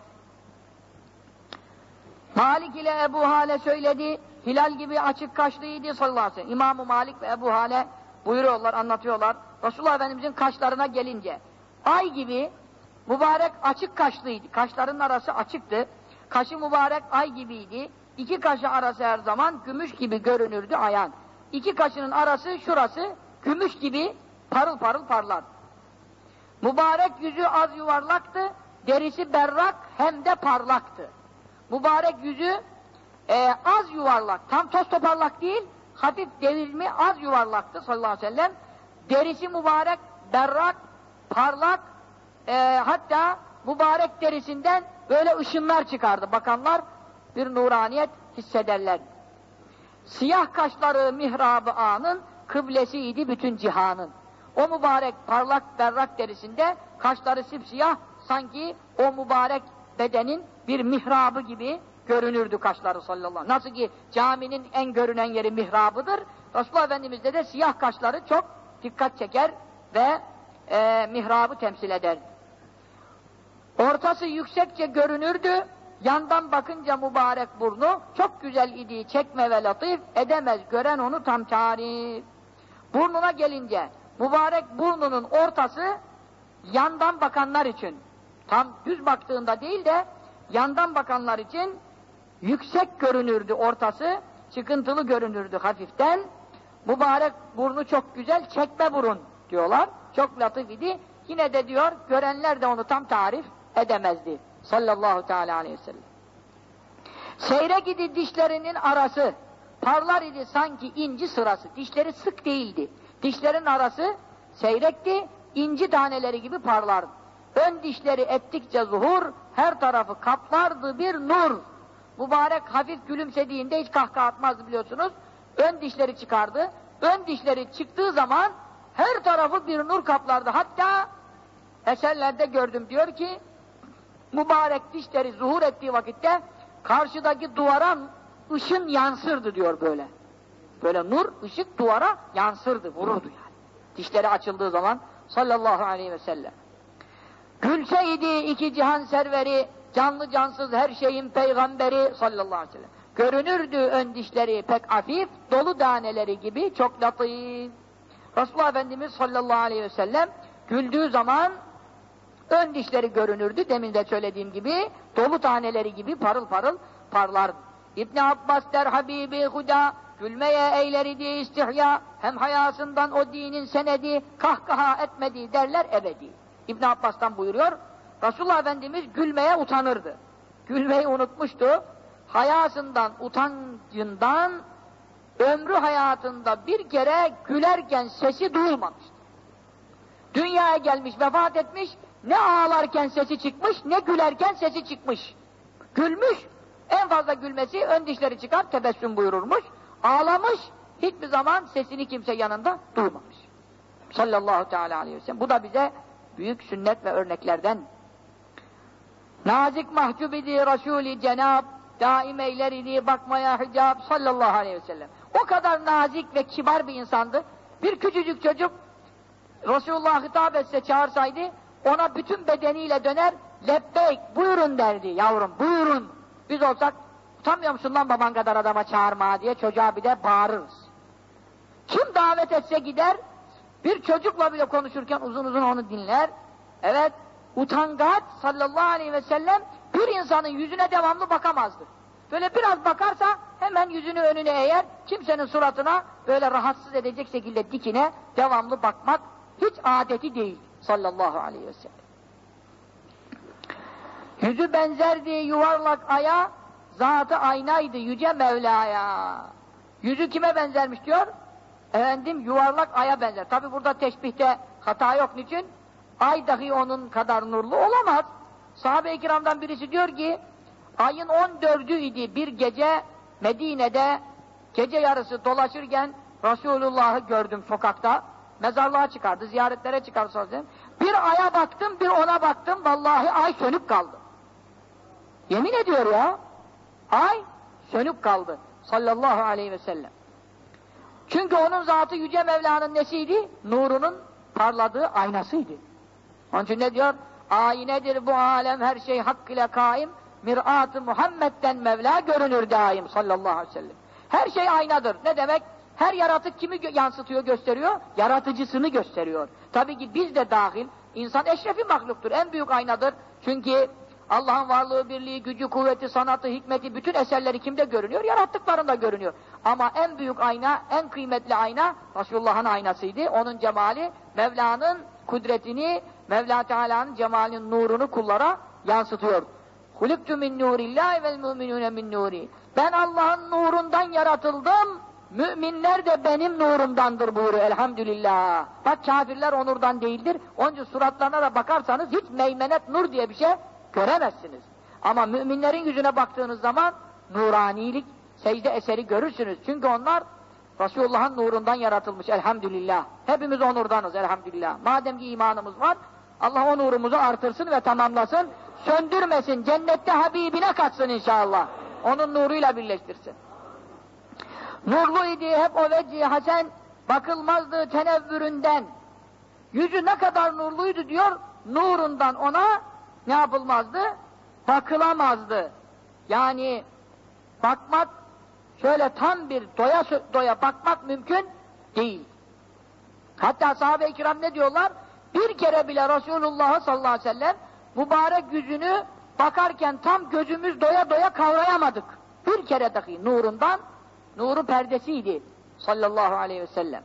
Malik ile Ebu Hale söyledi, hilal gibi açık kaşlıydı sallallahu aleyhi ve sellem. İmam-ı Malik ve Ebu Hale buyuruyorlar, anlatıyorlar. Resulullah Efendimiz'in kaşlarına gelince, ay gibi mübarek açık kaşlıydı. Kaşlarının arası açıktı. Kaşı mübarek ay gibiydi. İki kaşı arası her zaman gümüş gibi görünürdü ayağın. İki kaşının arası şurası gümüş gibi parıl parıl parlar. Mübarek yüzü az yuvarlaktı, derisi berrak hem de parlaktı. Mübarek yüzü e, az yuvarlak, tam toz toparlak değil, hafif devirmi az yuvarlaktı sallallahu aleyhi ve sellem. Derisi mübarek, berrak, parlak, e, hatta mübarek derisinden böyle ışınlar çıkardı. Bakanlar bir nuraniyet hissederler. Siyah kaşları mihrab-ı anın, kıblesiydi bütün cihanın. O mübarek parlak berrak derisinde kaşları sipsiyah, sanki o mübarek bedenin bir mihrabı gibi görünürdü kaşları sallallahu aleyhi ve sellem. Nasıl ki caminin en görünen yeri mihrabıdır, Resulullah Efendimiz'de de siyah kaşları çok dikkat çeker ve e, mihrabı temsil eder. Ortası yüksekçe görünürdü, yandan bakınca mübarek burnu çok güzel idi, çekme ve latif, edemez gören onu tam tarif. Burnuna gelince, mübarek burnunun ortası yandan bakanlar için, tam düz baktığında değil de yandan bakanlar için yüksek görünürdü ortası, çıkıntılı görünürdü hafiften. Mübarek burnu çok güzel, çekme burun diyorlar, çok latif idi. Yine de diyor, görenler de onu tam tarif edemezdi sallallahu teala aleyhi ve sellem. Seyrek idi dişlerinin arası, parlar idi sanki inci sırası. Dişleri sık değildi. Dişlerin arası seyrekti, inci taneleri gibi parlardı. Ön dişleri ettikçe zuhur, her tarafı kaplardı bir nur. Mübarek hafif gülümsediğinde hiç kahkaha atmazdı biliyorsunuz. Ön dişleri çıkardı. Ön dişleri çıktığı zaman her tarafı bir nur kaplardı. Hatta eserlerde gördüm, diyor ki mübarek dişleri zuhur ettiği vakitte karşıdaki duvara ışın yansırdı diyor böyle. Böyle nur, ışık duvara yansırdı, vururdu yani. Dişleri açıldığı zaman sallallahu aleyhi ve sellem. Gülseydi iki cihan serveri, canlı cansız her şeyin peygamberi sallallahu aleyhi ve sellem. Görünürdü ön dişleri pek hafif, dolu taneleri gibi çok latif. Resulullah Efendimiz sallallahu aleyhi ve sellem güldüğü zaman ön dişleri görünürdü, demin de söylediğim gibi, dolu taneleri gibi parıl parıl parlardı. İbn Abbas der Habibi Huda, gülmeye eyleri diye istihya, hem hayasından o dinin senedi, kahkaha etmedi derler ebedi. İbn Abbas'tan buyuruyor, Resulullah Efendimiz gülmeye utanırdı. Gülmeyi unutmuştu, hayasından, utancından, ömrü hayatında bir kere gülerken sesi duyulmamıştı. Dünyaya gelmiş, vefat etmiş, ne ağlarken sesi çıkmış, ne gülerken sesi çıkmış. Gülmüş, en fazla gülmesi ön dişleri çıkar, tebessüm buyururmuş. Ağlamış, hiçbir zaman sesini kimse yanında duymamış. Sallallahu teala aleyhi ve sellem. Bu da bize büyük sünnet ve örneklerden. Nazik mahcub idi Resul-i Cenab, daim eyler idi bakmaya hicab sallallahu aleyhi ve sellem. O kadar nazik ve kibar bir insandı. Bir küçücük çocuk Resulullah hitap etse, çağırsaydı, ona bütün bedeniyle döner, lebbeyk, buyurun derdi yavrum, buyurun. Biz olsak, utanmıyor musun lan baban kadar adama çağırma diye çocuğa bir de bağırırız. Kim davet etse gider, bir çocukla bile konuşurken uzun uzun onu dinler. Evet, utangaç sallallahu aleyhi ve sellem bir insanın yüzüne devamlı bakamazdı. böyle biraz bakarsa hemen yüzünü önüne eğer, kimsenin suratına böyle rahatsız edecek şekilde dikine devamlı bakmak hiç adeti değil sallallahu aleyhi ve sellem. Yüzü benzerdi yuvarlak aya, zatı aynaydı yüce Mevla'ya. Yüzü kime benzermiş diyor? Efendim yuvarlak aya benzer. Tabi burada teşbihte hata yok. Niçin? Ay dahi onun kadar nurlu olamaz. Sahabe-i kiramdan birisi diyor ki, ayın on dördü idi bir gece Medine'de gece yarısı dolaşırken Resulullah'ı gördüm sokakta. Mezarlığa çıkardı, ziyaretlere çıkardı. Bir aya baktım, bir ona baktım, vallahi ay sönük kaldı. Yemin ediyor ya, ay sönük kaldı sallallahu aleyhi ve sellem. Çünkü onun zatı Yüce Mevla'nın nesiydi? Nurunun parladığı aynasıydı. Onun için ne diyor? Aynedir bu alem, her şey hak ile kaim, mirat-ı Muhammed'den Mevla görünür daim sallallahu aleyhi ve sellem. Her şey aynadır. Ne demek? Her yaratık kimi gö yansıtıyor, gösteriyor? Yaratıcısını gösteriyor. Tabii ki biz de dahil, insan eşrefi mahluktur, en büyük aynadır. Çünkü Allah'ın varlığı, birliği, gücü, kuvveti, sanatı, hikmeti, bütün eserleri kimde görünüyor? Yarattıklarında görünüyor. Ama en büyük ayna, en kıymetli ayna Resulullah'ın aynasıydı. Onun cemali, Mevla'nın kudretini, Mevla Teala'nın cemalinin nurunu kullara yansıtıyor. Huliktu min nurillahi vel mu'minune min nuri. Ben Allah'ın nurundan yaratıldım, müminler de benim nurumdandır buyuruyor elhamdülillah. Bak kafirler o nurdan değildir. Onun için suratlarına da bakarsanız hiç meymenet nur diye bir şey göremezsiniz. Ama müminlerin yüzüne baktığınız zaman nuranilik, secde eseri görürsünüz. Çünkü onlar Resulullah'ın nurundan yaratılmış elhamdülillah. Hepimiz o nurdanız elhamdülillah. Madem ki imanımız var, Allah o nurumuzu artırsın ve tamamlasın. Söndürmesin, cennette Habibine katsın inşallah. Onun nuruyla birleştirsin. Nurlu idi hep o vecih hasen, bakılmazdı tenevvüründen. Yüzü ne kadar nurluydu diyor, nurundan ona ne yapılmazdı? Bakılamazdı. Yani bakmak, şöyle tam bir doya doya bakmak mümkün değil. Hatta sahabe-i kiram ne diyorlar? Bir kere bile Resulullah sallallahu aleyhi ve sellem mübarek yüzünü bakarken tam gözümüz doya doya kavrayamadık. Bir kere dahi nurundan, nuru perdesiydi sallallahu aleyhi ve sellem.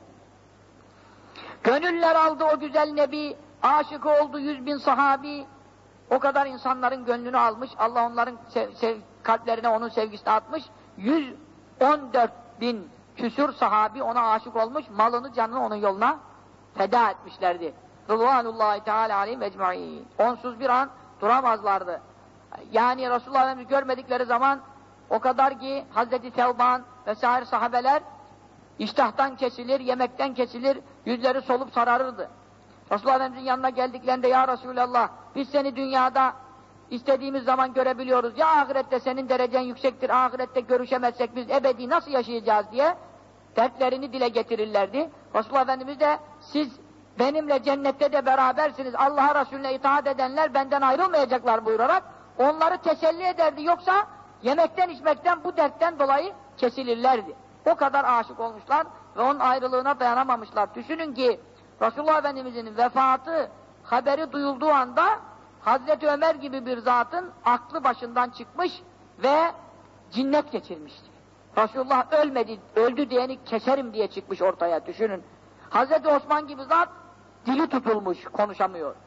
Gönüller aldı o güzel nebi, aşık oldu yüz bin sahabi, o kadar insanların gönlünü almış, Allah onların sev, sev, kalplerine onun sevgisini atmış, yüz on dört bin küsur sahabi ona aşık olmuş, malını canını onun yoluna feda etmişlerdi. Rıdvanullahi Teala aleyhim ecmaîn. Onsuz bir an duramazlardı. Yani Resulullah Efendimiz görmedikleri zaman o kadar ki Hazreti Tevban vesaire sahabeler iştahtan kesilir, yemekten kesilir, yüzleri solup sararırdı. Resulullah Efendimiz'in yanına geldiklerinde ya Resulallah biz seni dünyada istediğimiz zaman görebiliyoruz. Ya ahirette senin derecen yüksektir, ahirette görüşemezsek biz ebedi nasıl yaşayacağız diye dertlerini dile getirirlerdi. Resulullah Efendimiz de siz benimle cennette de berabersiniz, Allah'a Resulüne itaat edenler benden ayrılmayacaklar buyurarak onları teselli ederdi. Yoksa yemekten içmekten bu dertten dolayı kesilirlerdi. O kadar aşık olmuşlar ve onun ayrılığına dayanamamışlar. Düşünün ki Resulullah Efendimiz'in vefatı haberi duyulduğu anda Hazreti Ömer gibi bir zatın aklı başından çıkmış ve cinnet geçirmişti. Resulullah ölmedi, öldü diyeni keserim diye çıkmış ortaya, düşünün. Hazreti Osman gibi zat dili tutulmuş, konuşamıyor.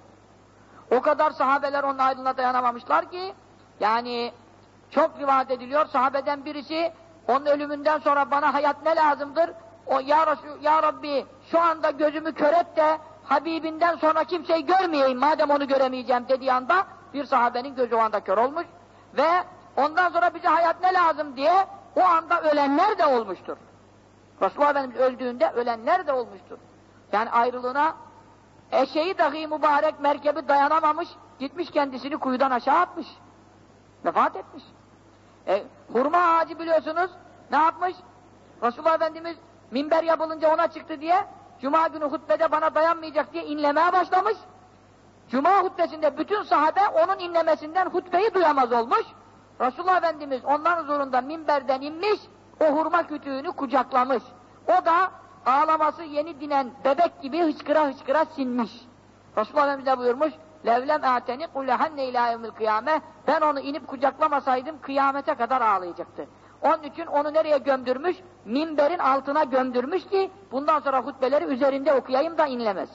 O kadar sahabeler onun ayrılığına dayanamamışlar ki, yani çok rivayet ediliyor, sahabeden birisi onun ölümünden sonra bana hayat ne lazımdır? O ya Resul, ya Rabbi şu anda gözümü kör et de Habibinden sonra kimseyi görmeyeyim madem onu göremeyeceğim dediği anda bir sahabenin gözü o anda kör olmuş ve ondan sonra bize hayat ne lazım diye o anda ölenler de olmuştur. Resulullah Efendimiz öldüğünde ölenler de olmuştur. Yani ayrılığına eşeği dahi mübarek merkebi dayanamamış, gitmiş kendisini kuyudan aşağı atmış. Vefat etmiş. E, hurma ağacı biliyorsunuz ne yapmış? Resulullah Efendimiz minber yapılınca ona çıktı diye Cuma günü hutbede bana dayanmayacak diye inlemeye başlamış. Cuma hutbesinde bütün sahabe onun inlemesinden hutbeyi duyamaz olmuş. Resulullah Efendimiz onların huzurunda minberden inmiş, o hurma kütüğünü kucaklamış. O da ağlaması yeni dinen bebek gibi hıçkıra hıçkıra sinmiş. Resulullah Efendimiz de buyurmuş, levlem a'teni kullehenne ilâ yevmil kıyâme, ben onu inip kucaklamasaydım kıyamete kadar ağlayacaktı. Onun için onu nereye gömdürmüş? Minberin altına gömdürmüş ki bundan sonra hutbeleri üzerinde okuyayım da inlemez.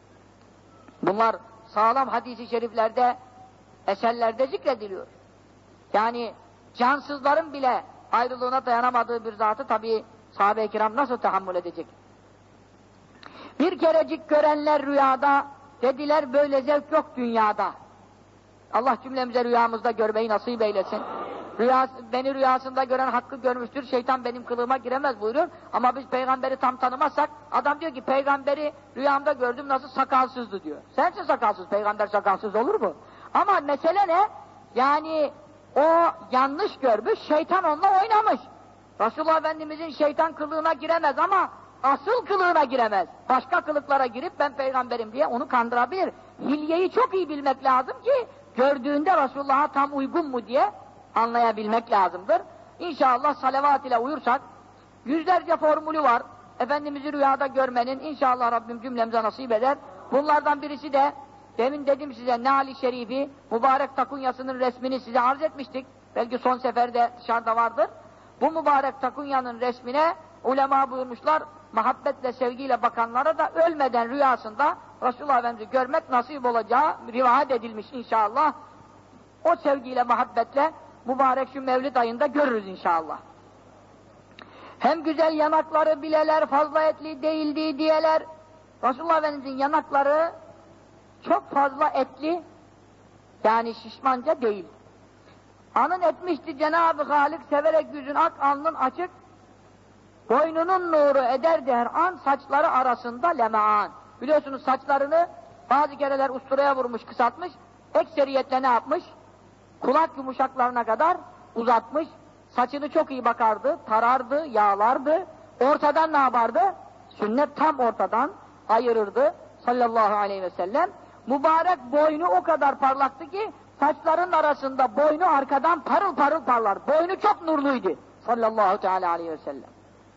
Bunlar sağlam hadis-i şeriflerde, eserlerde zikrediliyor. Yani cansızların bile ayrılığına dayanamadığı bir zatı tabii sahabe-i kiram nasıl tahammül edecek? Bir kerecik görenler rüyada, dediler böyle zevk yok dünyada. Allah cümlemize rüyamızda görmeyi nasip eylesin. Rüyası, beni rüyasında gören hakkı görmüştür, şeytan benim kılığıma giremez buyuruyor. Ama biz peygamberi tam tanımazsak, adam diyor ki peygamberi rüyamda gördüm nasıl sakalsızdı diyor. Sensin sakalsız, peygamber sakalsız olur mu? Ama mesele ne? Yani o yanlış görmüş, şeytan onunla oynamış. Resulullah Efendimizin şeytan kılığına giremez ama asıl kılığına giremez. Başka kılıklara girip ben peygamberim diye onu kandırabilir. Hilyeyi çok iyi bilmek lazım ki gördüğünde Resulullah'a tam uygun mu diye anlayabilmek lazımdır. İnşallah salavat ile uyursak, yüzlerce formülü var. Efendimiz'i rüyada görmenin inşallah Rabbim cümlemize nasip eder. Bunlardan birisi de demin dedim size Nâl-i Şerifi, mübarek takunyasının resmini size arz etmiştik. Belki son seferde dışarıda vardır. Bu mübarek takunyanın resmine ulema buyurmuşlar, muhabbetle, sevgiyle bakanlara da ölmeden rüyasında Resulullah Efendimiz'i görmek nasip olacağı rivayet edilmiş inşallah. O sevgiyle, muhabbetle mübarek şu Mevlid ayında görürüz inşallah. Hem güzel yanakları bileler, fazla etli değildi diyeler. Resulullah Efendimiz'in yanakları çok fazla etli, yani şişmanca değil. Anın etmişti Cenab-ı Halik, severek yüzün ak, alnın açık, boynunun nuru ederdi her an, saçları arasında lemaan. Biliyorsunuz saçlarını bazı kereler usturaya vurmuş, kısaltmış, ekseriyetle ne yapmış? Kulak yumuşaklarına kadar uzatmış, saçını çok iyi bakardı, tarardı, yağlardı, ortadan ne yapardı? Sünnet tam ortadan ayırırdı sallallahu aleyhi ve sellem. Mübarek boynu o kadar parlaktı ki saçların arasında boynu arkadan parıl parıl parlar. Boynu çok nurluydu sallallahu teala aleyhi ve sellem.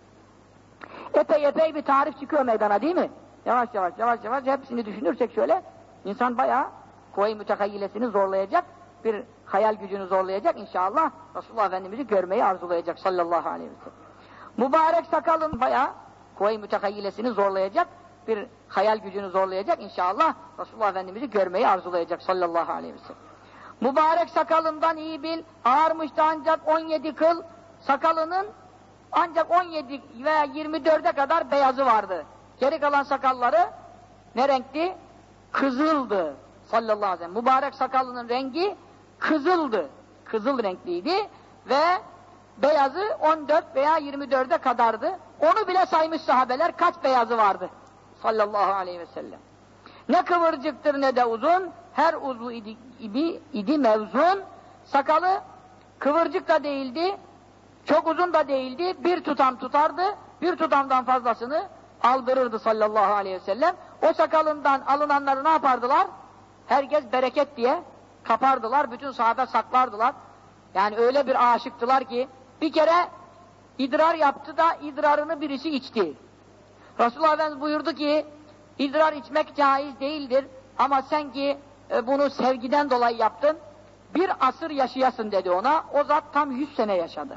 Epey epey bir tarif çıkıyor meydana değil mi? Yavaş yavaş yavaş yavaş hepsini düşünürsek şöyle, insan bayağı kuvve-i mütekayyilesini zorlayacak, bir hayal gücünü zorlayacak inşallah. Resulullah Efendimiz'i görmeyi arzulayacak sallallahu aleyhi ve sellem. Mübarek sakalın bayağı kuvve-i mütekayyilesini zorlayacak, bir hayal gücünü zorlayacak inşallah. Resulullah Efendimiz'i görmeyi arzulayacak sallallahu aleyhi ve sellem. Mübarek sakalından iyi bil, ağarmıştı ancak on yedi kıl, sakalının ancak on yedi veya yirmi dörde kadar beyazı vardı. Geri kalan sakalları ne renkti? Kızıldı sallallahu aleyhi ve sellem. Mübarek sakalının rengi kızıldı. Kızıl renkliydi ve beyazı on dört veya yirmi dörde kadardı. Onu bile saymış sahabeler kaç beyazı vardı sallallahu aleyhi ve sellem. Ne kıvırcıktır ne de uzun, her uzvu idi, idi, idi mevzun, sakalı kıvırcık da değildi, çok uzun da değildi, bir tutam tutardı, bir tutamdan fazlasını aldırırdı sallallahu aleyhi ve sellem. O sakalından alınanları ne yapardılar? Herkes bereket diye kapardılar, bütün sahabe saklardılar. Yani öyle bir aşıktılar ki, bir kere idrar yaptı da idrarını birisi içti. Resulullah Efendimiz buyurdu ki, idrar içmek caiz değildir ama sen ki e, bunu sevgiden dolayı yaptın, bir asır yaşayasın dedi ona. O zat tam yüz sene yaşadı.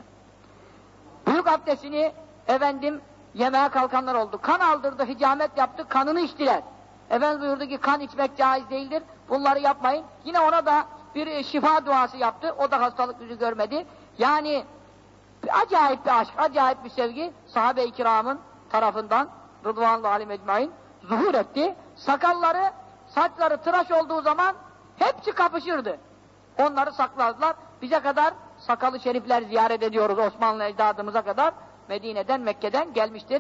Büyük abdestini efendim yemeğe kalkanlar oldu. Kan aldırdı, hicamet yaptı, kanını içtiler. Efendimiz buyurdu ki kan içmek caiz değildir, bunları yapmayın. Yine ona da bir e, şifa duası yaptı, o da hastalık yüzü görmedi. Yani acayip bir aşk, acayip bir sevgi sahabe-i kiramın tarafından Rıdvanullah aleyhim ecmaîn zuhur etti. Sakalları, saçları tıraş olduğu zaman hepsi kapışırdı. Onları sakladılar. Bize kadar sakalı şerifler ziyaret ediyoruz, Osmanlı ecdadımıza kadar Medine'den, Mekke'den gelmiştir.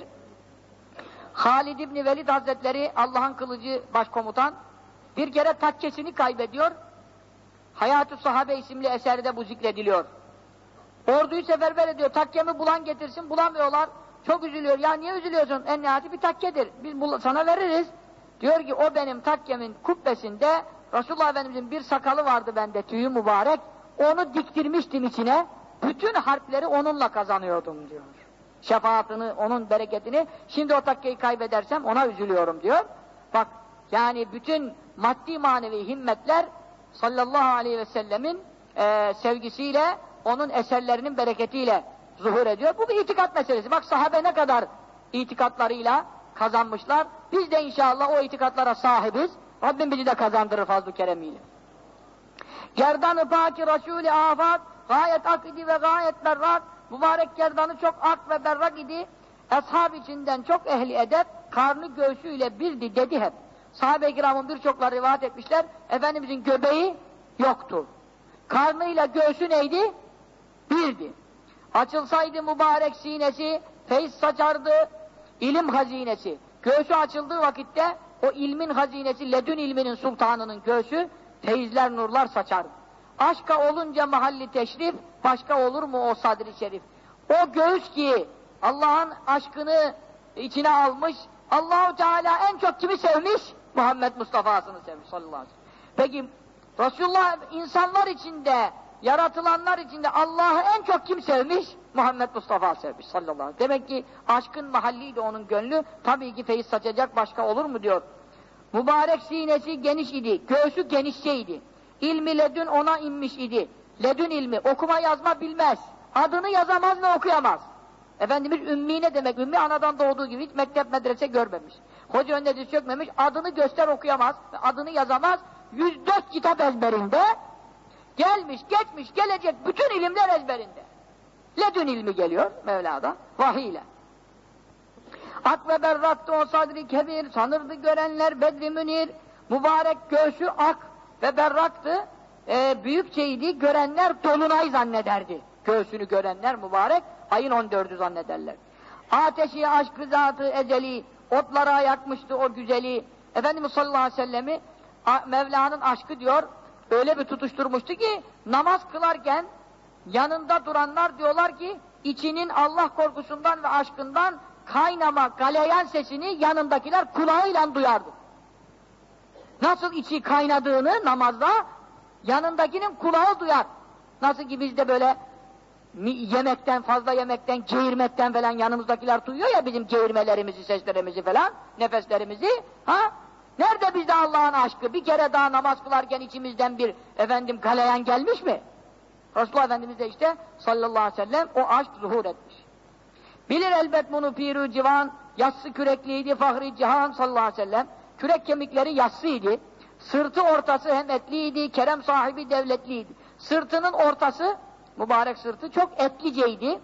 Halid İbni Velid Hazretleri, Allah'ın kılıcı başkomutan, bir kere takkesini kaybediyor. Hayat-ı Sahabe isimli eserde bu zikrediliyor. Orduyu seferber ediyor, takkemi bulan getirsin, bulamıyorlar. Çok üzülüyor, ya niye üzülüyorsun? En nihayeti bir takkedir, biz sana veririz. Diyor ki o benim takkemin kubbesinde Resulullah Efendimiz'in bir sakalı vardı bende, tüyü mübarek, onu diktirmiştim içine, bütün harpleri onunla kazanıyordum diyor. Şefaatini, onun bereketini, şimdi o takkeyi kaybedersem ona üzülüyorum diyor. Bak, yani bütün maddi manevi himmetler sallallahu aleyhi ve sellemin e, sevgisiyle, onun eserlerinin bereketiyle zuhur ediyor. Bu bir itikat meselesi. Bak sahabe ne kadar itikatlarıyla kazanmışlar. Biz de inşallah o itikatlara sahibiz. Rabbim bizi de kazandırır fazl-ı keremiyle. Gerdan-ı pâki Rasûl-i afat, gayet ak idi ve gayet berrak. Mübarek gerdanı çok ak ve berrak idi. Ashab içinden çok ehli edep, karnı göğsüyle birdi dedi hep. Sahabe-i kiramın birçokları rivayet etmişler, Efendimizin göbeği yoktu. Karnıyla göğsü neydi? Birdi. Açılsaydı mübarek sinesi, feyiz saçardı, ilim hazinesi. Göğsü açıldığı vakitte, o ilmin hazinesi, ledün ilminin sultanının göğsü, feyizler, nurlar saçardı. Aşka olunca mahalli teşrif, başka olur mu o sadri şerif? O göğüs ki, Allah'ın aşkını içine almış, Allah-u Teala en çok kimi sevmiş? Muhammed Mustafa'sını sevmiş sallallahu aleyhi ve sellem. Peki, Resulullah insanlar içinde, yaratılanlar içinde Allah'ı en çok kim sevmiş? Muhammed Mustafa sevmiş sallallahu aleyhi ve sellem. Demek ki aşkın mahalliydi onun gönlü, tabii ki feyiz saçacak başka olur mu diyor. Mübarek sinesi geniş idi, göğsü genişçeydi. İlmi ledün ona inmiş idi. Ledün ilmi, okuma yazma bilmez. Adını yazamaz ve okuyamaz. Efendimiz ümmi ne demek? Ümmi anadan doğduğu gibi hiç mektep medrese görmemiş. Hoca önüne diz çökmemiş, adını göster okuyamaz, adını yazamaz. yüz dört kitap ezberinde, gelmiş, geçmiş, gelecek bütün ilimler ezberinde. Ledün ilmi geliyor Mevla'da, vahiy ile. Ak ve berraktı o sadri kebir, sanırdı görenler bedri münir. Mübarek göğsü ak ve berraktı, e, büyükçeydi, görenler dolunay zannederdi. Göğsünü görenler mübarek, ayın on dördü zannederler. Ateşi aşkı zatı eceli, otlara yakmıştı o güzeli. Efendimiz sallallahu aleyhi ve sellemi Mevla'nın aşkı diyor, öyle bir tutuşturmuştu ki namaz kılarken yanında duranlar diyorlar ki içinin Allah korkusundan ve aşkından kaynama, galeyan sesini yanındakiler kulağıyla duyardı. Nasıl içi kaynadığını namazda yanındakinin kulağı duyar. Nasıl ki bizde böyle yemekten, fazla yemekten, geğirmekten falan yanımızdakiler duyuyor ya bizim geğirmelerimizi, seslerimizi falan, nefeslerimizi, ha? Nerede bizde Allah'ın aşkı? Bir kere daha namaz kılarken içimizden bir efendim galeyan gelmiş mi? Resulullah Efendimiz de işte sallallahu aleyhi ve sellem o aşk zuhur etmiş. Bilir elbet bunu pirü civan, yassı kürekliydi fahri cihan sallallahu aleyhi ve sellem. Kürek kemikleri yassıydı. Sırtı ortası hem etliydi, kerem sahibi devletliydi. Sırtının ortası, mübarek sırtı çok etliceydi.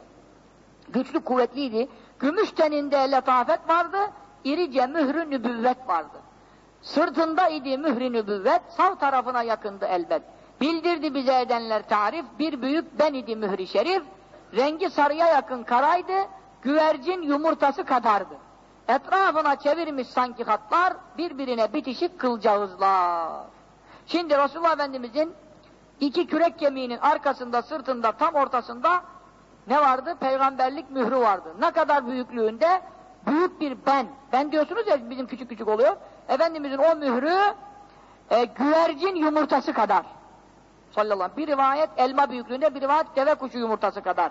Güçlü, kuvvetliydi. Gümüş teninde letafet vardı, irice mührü nübüvvet vardı. Sırtında idi mührü nübüvvet, sağ tarafına yakındı elbet. Bildirdi bize edenler tarif, bir büyük ben idi mühri şerif. Rengi sarıya yakın karaydı, güvercin yumurtası kadardı. Etrafına çevirmiş sanki hatlar, birbirine bitişik kılcağızlar. Şimdi Resulullah Efendimizin iki kürek kemiğinin arkasında, sırtında, tam ortasında ne vardı? Peygamberlik mührü vardı. Ne kadar büyüklüğünde? Büyük bir ben. Ben diyorsunuz ya bizim küçük küçük oluyor. Efendimizin o mührü e, güvercin yumurtası kadar. Sallallahu aleyhi ve sellem. Bir rivayet elma büyüklüğünde, bir rivayet deve kuşu yumurtası kadar.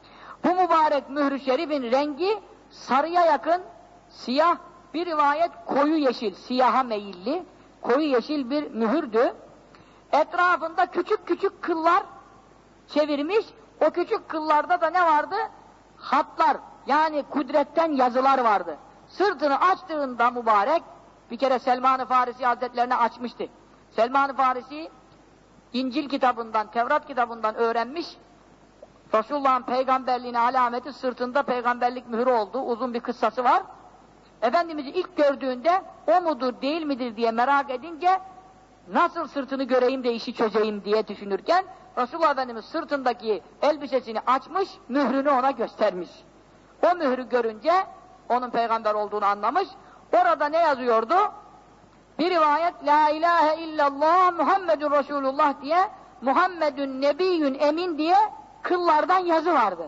Bu mübarek mührü şerifin rengi sarıya yakın, siyah, bir rivayet koyu yeşil, siyaha meyilli, koyu yeşil bir mühürdü. Etrafında küçük küçük kıllar çevirmiş, o küçük kıllarda da ne vardı? Hatlar, yani kudretten yazılar vardı. Sırtını açtığında mübarek, bir kere Selman-ı Farisi Hazretlerine açmıştı. Selman-ı Farisi, İncil kitabından, Tevrat kitabından öğrenmiş, Resulullah'ın peygamberliğine alameti sırtında peygamberlik mührü oldu, uzun bir kıssası var. Efendimiz'i ilk gördüğünde o mudur değil midir diye merak edince nasıl sırtını göreyim de işi çözeyim diye düşünürken Resulullah Efendimiz sırtındaki elbisesini açmış, mührünü ona göstermiş. O mührü görünce onun peygamber olduğunu anlamış. Orada ne yazıyordu? Bir rivayet La ilahe illallah Muhammedun Resulullah diye Muhammedun Nebiyyün Emin diye kıllardan yazı vardı.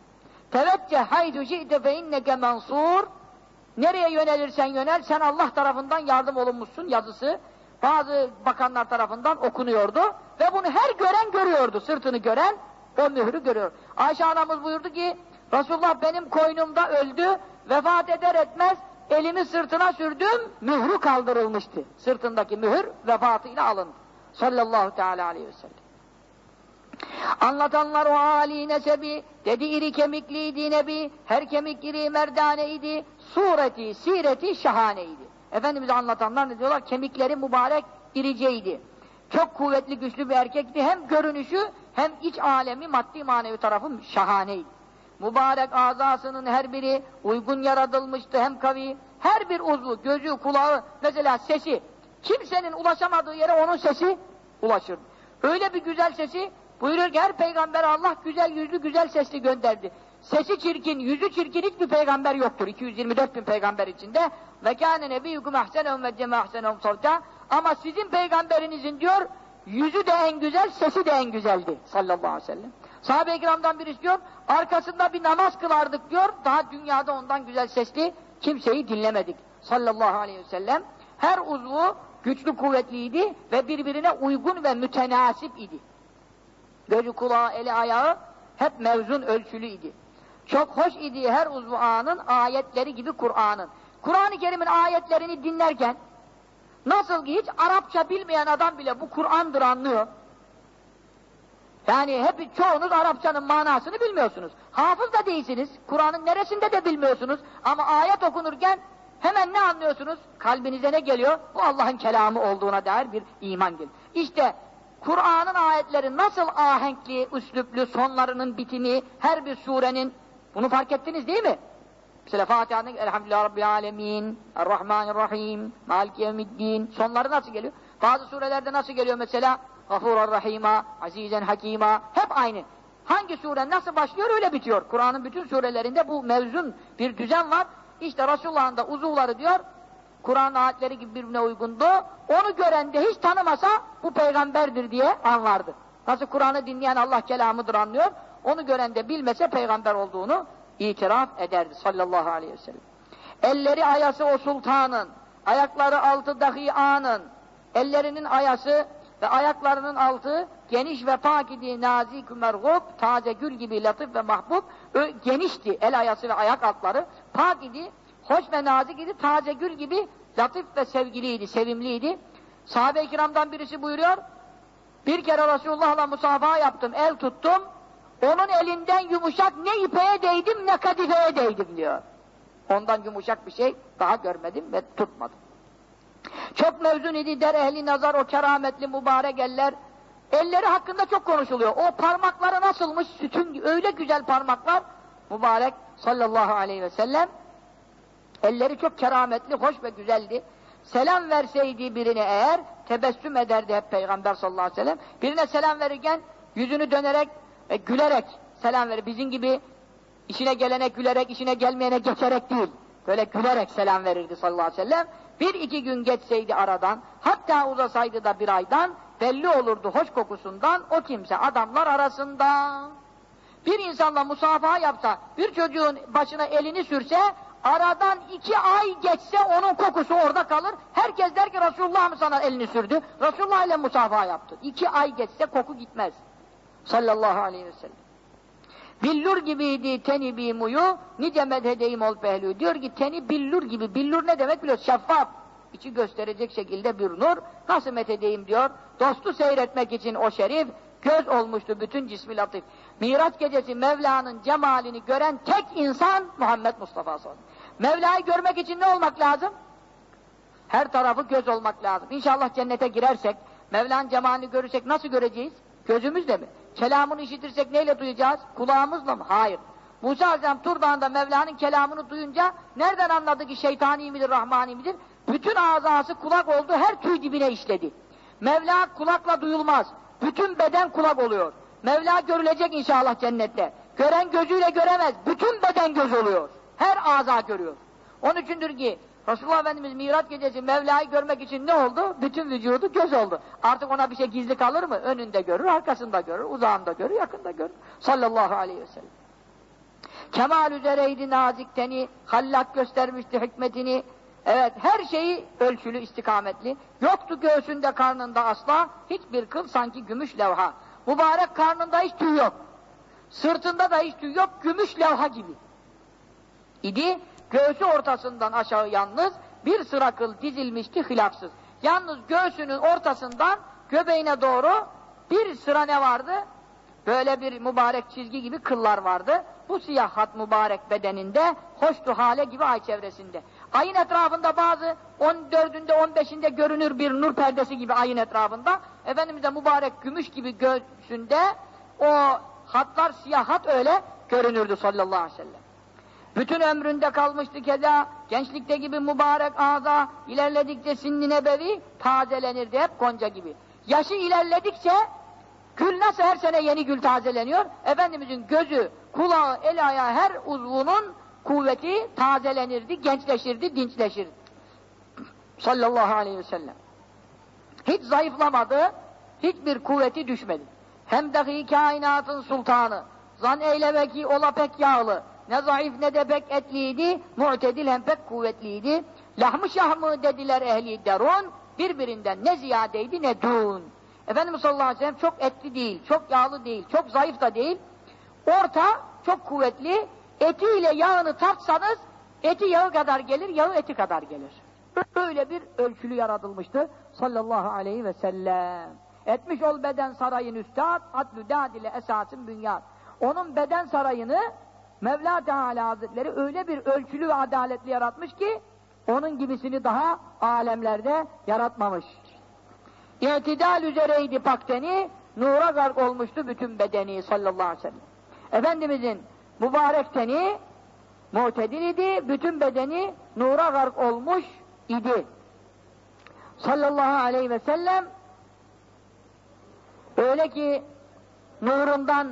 Tevecceh haythu şi'te fe inneke mensur. Nereye yönelirsen yönel, sen Allah tarafından yardım olunmuşsun yazısı. Bazı bakanlar tarafından okunuyordu ve bunu her gören görüyordu, sırtını gören o mührü görüyor. Ayşe anamız buyurdu ki Resulullah benim koynumda öldü, vefat eder etmez elimi sırtına sürdüm, mührü kaldırılmıştı. Sırtındaki mühür vefatıyla alındı. Sallallahu teala aleyhi ve sellem. Anlatanlar o âli nesebi, dedi iri kemikliydi nebi, her kemik iri merdaneydi, sureti, sireti şahaneydi. Efendimiz'i anlatanlar ne diyorlar? Kemikleri mübarek iriceydi. Çok kuvvetli, güçlü bir erkekti. Hem görünüşü hem iç alemi, maddi manevi tarafı şahaneydi. Mübarek azasının her biri uygun yaratılmıştı, hem kavi. Her bir uzvu, gözü, kulağı, mesela sesi, kimsenin ulaşamadığı yere onun sesi ulaşır. Öyle bir güzel sesi, buyuruyor ki her peygamber Allah güzel yüzlü, güzel sesli gönderdi. Sesi çirkin, yüzü çirkin hiçbir peygamber yoktur. iki yüz yirmi dört bin peygamber içinde. Ve kâne nebiyyukum ahsenehum ve ceme ahsenehum savta. Ama sizin peygamberinizin diyor, yüzü de en güzel, sesi de en güzeldi. Sallallahu aleyhi ve sellem. Sahabe-i kiramdan birisi diyor, arkasında bir namaz kılardık diyor, daha dünyada ondan güzel sesli kimseyi dinlemedik. Sallallahu aleyhi ve sellem. Her uzvu güçlü, kuvvetliydi ve birbirine uygun ve mütenasip idi. Gözü, kulağı, eli, ayağı hep mevzun, ölçülü idi. Çok hoş idi her uzvu anın, ayetleri gibi Kur'an'ın. Kur'an-ı Kerim'in ayetlerini dinlerken, nasıl ki hiç Arapça bilmeyen adam bile bu Kur'an'dır anlıyor. Yani hep çoğunuz Arapçanın manasını bilmiyorsunuz. Hafız da değilsiniz, Kur'an'ın neresinde de bilmiyorsunuz. Ama ayet okunurken hemen ne anlıyorsunuz? Kalbinize ne geliyor? Bu Allah'ın kelamı olduğuna dair bir iman geliyor. İşte Kur'an'ın ayetleri nasıl ahenkli, üslüplü, sonlarının bitimi, her bir surenin, bunu fark ettiniz değil mi? Mesela Fatiha'nın Elhamdülillah Rabbil Alemin, Errahmanirrahim, Maliki Yevmiddin, sonları nasıl geliyor? Bazı surelerde nasıl geliyor mesela? Gafurur Rahim'a, Azizen Hakim'a, hep aynı. Hangi sure nasıl başlıyor öyle bitiyor. Kur'an'ın bütün surelerinde bu mevzun bir düzen var. İşte Resulullah'ın da uzuvları diyor, Kur'an ayetleri gibi birbirine uygundu. Onu gören de hiç tanımasa bu peygamberdir diye anlardı. Nasıl Kur'an'ı dinleyen Allah kelamıdır anlıyor, onu gören de bilmese peygamber olduğunu itiraf ederdi sallallahu aleyhi ve sellem. Elleri ayası o sultanın, ayakları altı dahi anın, ellerinin ayası ve ayaklarının altı geniş ve pak idi, nazik-ü mergub, taze gül gibi latif ve mahbub, genişti el ayası ve ayak altları, pak idi, hoş ve nazik idi, taze gül gibi latif ve sevgiliydi, sevimliydi. Sahabe-i kiramdan birisi buyuruyor, bir kere Resulullah'la musafaha yaptım, el tuttum, onun elinden yumuşak ne ipeğe değdim ne kadifeye değdim diyor. Ondan yumuşak bir şey daha görmedim ve tutmadım. Çok mevzun idi der ehli nazar o kerametli mübarek eller. Elleri hakkında çok konuşuluyor. O parmakları nasılmış, sütün öyle güzel parmaklar mübarek sallallahu aleyhi ve sellem. Elleri çok kerametli, hoş ve güzeldi. Selam verseydi birine eğer, tebessüm ederdi hep Peygamber sallallahu aleyhi ve sellem. Birine selam verirken yüzünü dönerek, e, gülerek selam verir. Bizim gibi işine gelene gülerek, işine gelmeyene geçerek değil. Böyle gülerek selam verirdi sallallahu aleyhi ve sellem. Bir iki gün geçseydi aradan, hatta uzasaydı da bir aydan, belli olurdu hoş kokusundan o kimse adamlar arasında. Bir insanla musafaha yapsa, bir çocuğun başına elini sürse, aradan iki ay geçse onun kokusu orada kalır. Herkes der ki Resulullah mı sana elini sürdü? Resulullah ile musafaha yaptı. İki ay geçse koku gitmez. Sallallahu aleyhi ve sellem. Billur gibiydi teni bi muyu, nice medhedeyim ol pehlü. Diyor ki teni billur gibi. Billur ne demek biliyorsun? Şeffaf. İçi gösterecek şekilde bir nur. Nasıl methedeyim diyor. Dostu seyretmek için o şerif, göz olmuştu bütün cismi latif. Miraç gecesi Mevla'nın cemalini gören tek insan Muhammed Mustafa sallallahu aleyhi ve sellem. Mevla'yı görmek için ne olmak lazım? Her tarafı göz olmak lazım. İnşallah cennete girersek, Mevla'nın cemalini görürsek nasıl göreceğiz? Gözümüzle mi? Kelamını işitirsek neyle duyacağız? Kulağımızla mı? Hayır. Musa Aleyhisselam Tur Dağı'nda Mevla'nın kelamını duyunca nereden anladı ki şeytani midir, rahmani midir? Bütün azası kulak oldu, her tüy dibine işledi. Mevla kulakla duyulmaz. Bütün beden kulak oluyor. Mevla görülecek inşallah cennette. Gören gözüyle göremez. Bütün beden göz oluyor. Her aza görüyor. Onun içindir ki Resulullah Efendimiz Miraç gecesi Mevla'yı görmek için ne oldu? Bütün vücudu göz oldu. Artık ona bir şey gizli kalır mı? Önünde görür, arkasında görür, uzağında görür, yakında görür. Sallallahu aleyhi ve sellem. Kemal üzereydi nazik teni, hallak göstermişti hikmetini. Evet, her şeyi ölçülü, istikametli. Yoktu göğsünde, karnında asla, hiçbir kıl sanki gümüş levha. Mübarek karnında hiç tüy yok. Sırtında da hiç tüy yok, gümüş levha gibi. İdi, Göğsü ortasından aşağı yalnız bir sıra kıl dizilmişti hilafsız. Yalnız göğsünün ortasından göbeğine doğru bir sıra ne vardı? Böyle bir mübarek çizgi gibi kıllar vardı. Bu siyah hat mübarek bedeninde, hoştu hale gibi ay çevresinde. Ayın etrafında bazı on dördünde on beşinde görünür bir nur perdesi gibi ayın etrafında. Efendimiz de mübarek gümüş gibi göğsünde o hatlar, siyah hat öyle görünürdü sallallahu aleyhi ve sellem. Bütün ömründe kalmıştı keza, gençlikte gibi mübarek ağza, ilerledikçe sinni nebevi tazelenirdi hep gonca gibi. Yaşı ilerledikçe gül nasıl her sene yeni gül tazeleniyor? Efendimizin gözü, kulağı, el ayağı her uzvunun kuvveti tazelenirdi, gençleşirdi, dinçleşirdi. Sallallahu aleyhi ve sellem. Hiç zayıflamadı, hiçbir kuvveti düşmedi. Hem dahi kainatın sultanı, zan eyleme ki ola pek yağlı, ne zayıf ne de pek etliydi, mu'tedil hem pek kuvvetliydi. Lahmı şahmı dediler ehli derun, birbirinden ne ziyadeydi ne dun. Efendimiz sallallahu aleyhi ve sellem çok etli değil, çok yağlı değil, çok zayıf da değil. Orta, çok kuvvetli, etiyle yağını tartsanız, eti yağı kadar gelir, yağı eti kadar gelir. Böyle bir ölçülü yaratılmıştı sallallahu aleyhi ve sellem. Etmiş ol beden sarayın üstad, adlü dad ile esasın bünyat. Onun beden sarayını Mevla Teala Hazretleri öyle bir ölçülü ve adaletli yaratmış ki, onun gibisini daha alemlerde yaratmamış. İ'tidal üzereydi pakteni, nura gark olmuştu bütün bedeni sallallahu aleyhi ve sellem. Efendimizin mübarek teni, mu'tedil idi, bütün bedeni nura gark olmuş idi. Sallallahu aleyhi ve sellem, öyle ki nurundan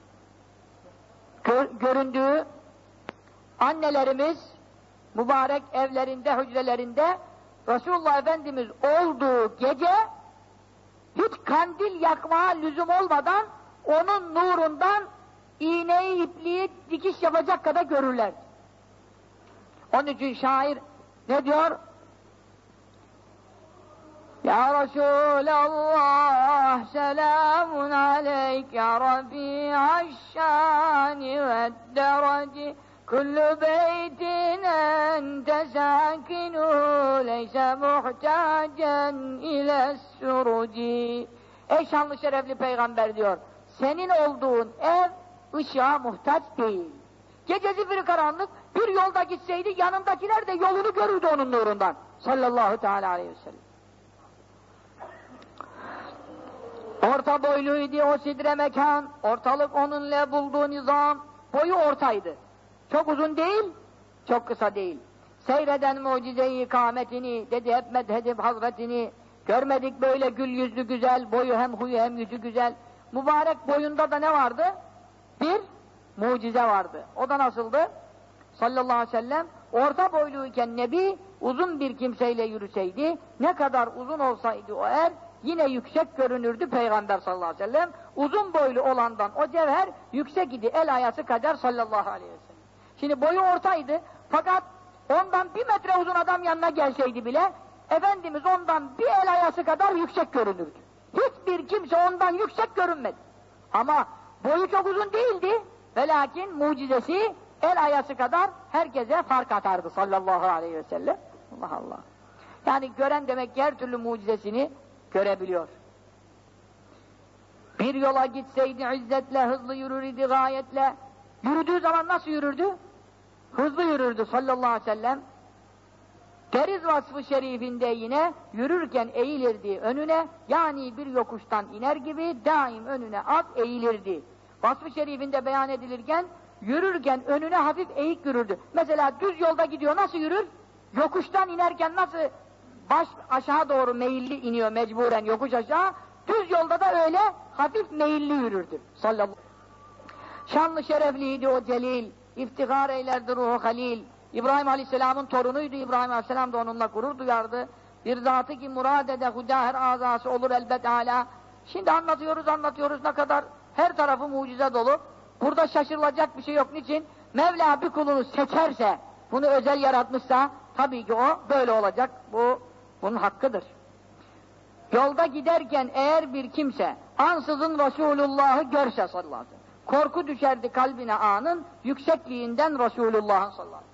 gör, göründüğü annelerimiz mübarek evlerinde, hücrelerinde Resulullah Efendimiz olduğu gece hiç kandil yakmaya lüzum olmadan onun nurundan iğneyi, ipliği dikiş yapacak kadar görürler. Onun için şair ne diyor? Ya Resulallah selamun aleyk ya Rabi'aş-şani ve'd-deraci kullu beytin ente sakinu leyse muhtacen ile's-suruci. Ey şanlı şerefli peygamber diyor, senin olduğun ev ışığa muhtaç değil. Gecesi bir karanlık, bir yolda gitseydi yanındakiler de yolunu görürdü onun nurundan. Sallallahu teala aleyhi ve sellem. Orta boyluydu o sidre mekan, ortalık onunla bulduğu nizam, boyu ortaydı. Çok uzun değil, çok kısa değil. Seyreden mucize-i ikametini, dedi hep medhedip hazretini, görmedik böyle gül yüzlü güzel, boyu hem huyu hem yüzü güzel. Mübarek boyunda da ne vardı? Bir mucize vardı. O da nasıldı? Sallallahu aleyhi ve sellem, orta boyluyken Nebi, uzun bir kimseyle yürüseydi, ne kadar uzun olsaydı o er, yine yüksek görünürdü Peygamber sallallahu aleyhi ve sellem. Uzun boylu olandan o cevher yüksek idi, el ayası kadar sallallahu aleyhi ve sellem. Şimdi boyu ortaydı, fakat ondan bir metre uzun adam yanına gelseydi bile, Efendimiz ondan bir el ayası kadar yüksek görünürdü. Hiçbir kimse ondan yüksek görünmedi. Ama boyu çok uzun değildi, ve lakin mucizesi el ayası kadar herkese fark atardı sallallahu aleyhi ve sellem. Allah Allah. Yani gören demek ki her türlü mucizesini görebiliyor. Bir yola gitseydi izzetle, hızlı yürür idi gayetle. Yürüdüğü zaman nasıl yürürdü? Hızlı yürürdü sallallahu aleyhi ve sellem. Deriz vasfı şerifinde yine yürürken eğilirdi önüne, yani bir yokuştan iner gibi daim önüne az eğilirdi. Vasfı şerifinde beyan edilirken yürürken önüne hafif eğik yürürdü. Mesela düz yolda gidiyor, nasıl yürür? Yokuştan inerken nasıl baş aşağı doğru meyilli iniyor mecburen yokuş aşağı, düz yolda da öyle hafif meyilli yürürdü sallallahu aleyhi ve sellem. Şanlı şerefliydi o celil, iftihar eylerdi ruhu halil. İbrahim aleyhisselamın torunuydu, İbrahim aleyhisselam da onunla gurur duyardı. Bir zatı ki murad ede huda her azası olur elbet âlâ. Şimdi anlatıyoruz anlatıyoruz ne kadar her tarafı mucize dolu. Burada şaşırılacak bir şey yok. Niçin? Mevla bir kulunu seçerse, bunu özel yaratmışsa, tabii ki o böyle olacak. Bu, bunun hakkıdır. Yolda giderken eğer bir kimse ansızın Resulullah'ı görse sallallahu aleyhi ve sellem, korku düşerdi kalbine anın yüksekliğinden Resulullah'ın sallallahu aleyhi ve sellem.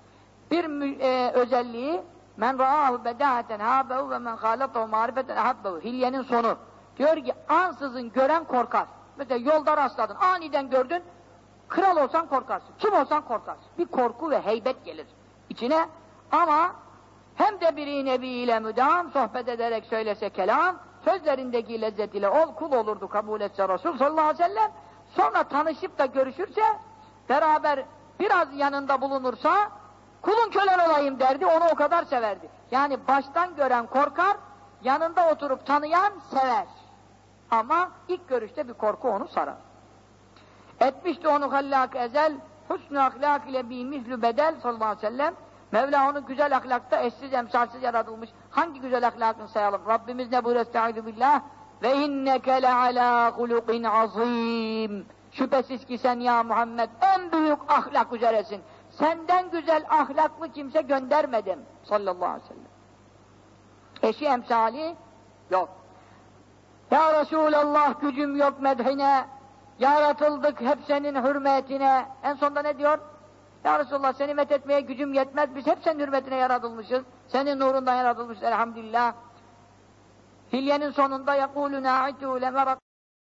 bir e, özelliği men ra'ahu bedâheten hâbehu ve men hâletahu marifeten ahabbehu. Hilyenin sonu. Diyor ki ansızın gören korkar. Mesela yolda rastladın, aniden gördün, kral olsan korkarsın, kim olsan korkarsın. Bir korku ve heybet gelir içine ama hem de biri nebiyle müdam sohbet ederek söylese kelam, sözlerindeki lezzet ile ol kul olurdu kabul etse Resul sallallahu aleyhi ve sellem. Sonra tanışıp da görüşürse, beraber biraz yanında bulunursa, kulun kölen olayım derdi, onu o kadar severdi. Yani baştan gören korkar, yanında oturup tanıyan sever. Ama ilk görüşte bir korku onu sarar. Etmişti onu hallâk ezel, husnü ahlâk ile bi mislü bedel sallallahu aleyhi ve sellem. Mevla onu güzel ahlakta eşsiz emsalsiz yaratılmış. Hangi güzel ahlakını sayalım? Rabbimiz ne buyuruyor? Estaizu billah. Ve inneke lealâ hulukin azîm. Şüphesiz ki sen ya Muhammed en büyük ahlak üzeresin. Senden güzel ahlaklı kimse göndermedim. Sallallahu aleyhi ve sellem. Eşi emsali yok. Ya Resulallah gücüm yok medhine. Yaratıldık hep senin hürmetine. En sonunda ne diyor? Ya Resulallah seni methetmeye gücüm yetmez. Biz hep senin hürmetine yaratılmışız. Senin nurundan yaratılmışız elhamdülillah. Hilyenin sonunda يَقُولُ نَاعِتُ لَمَرَقْ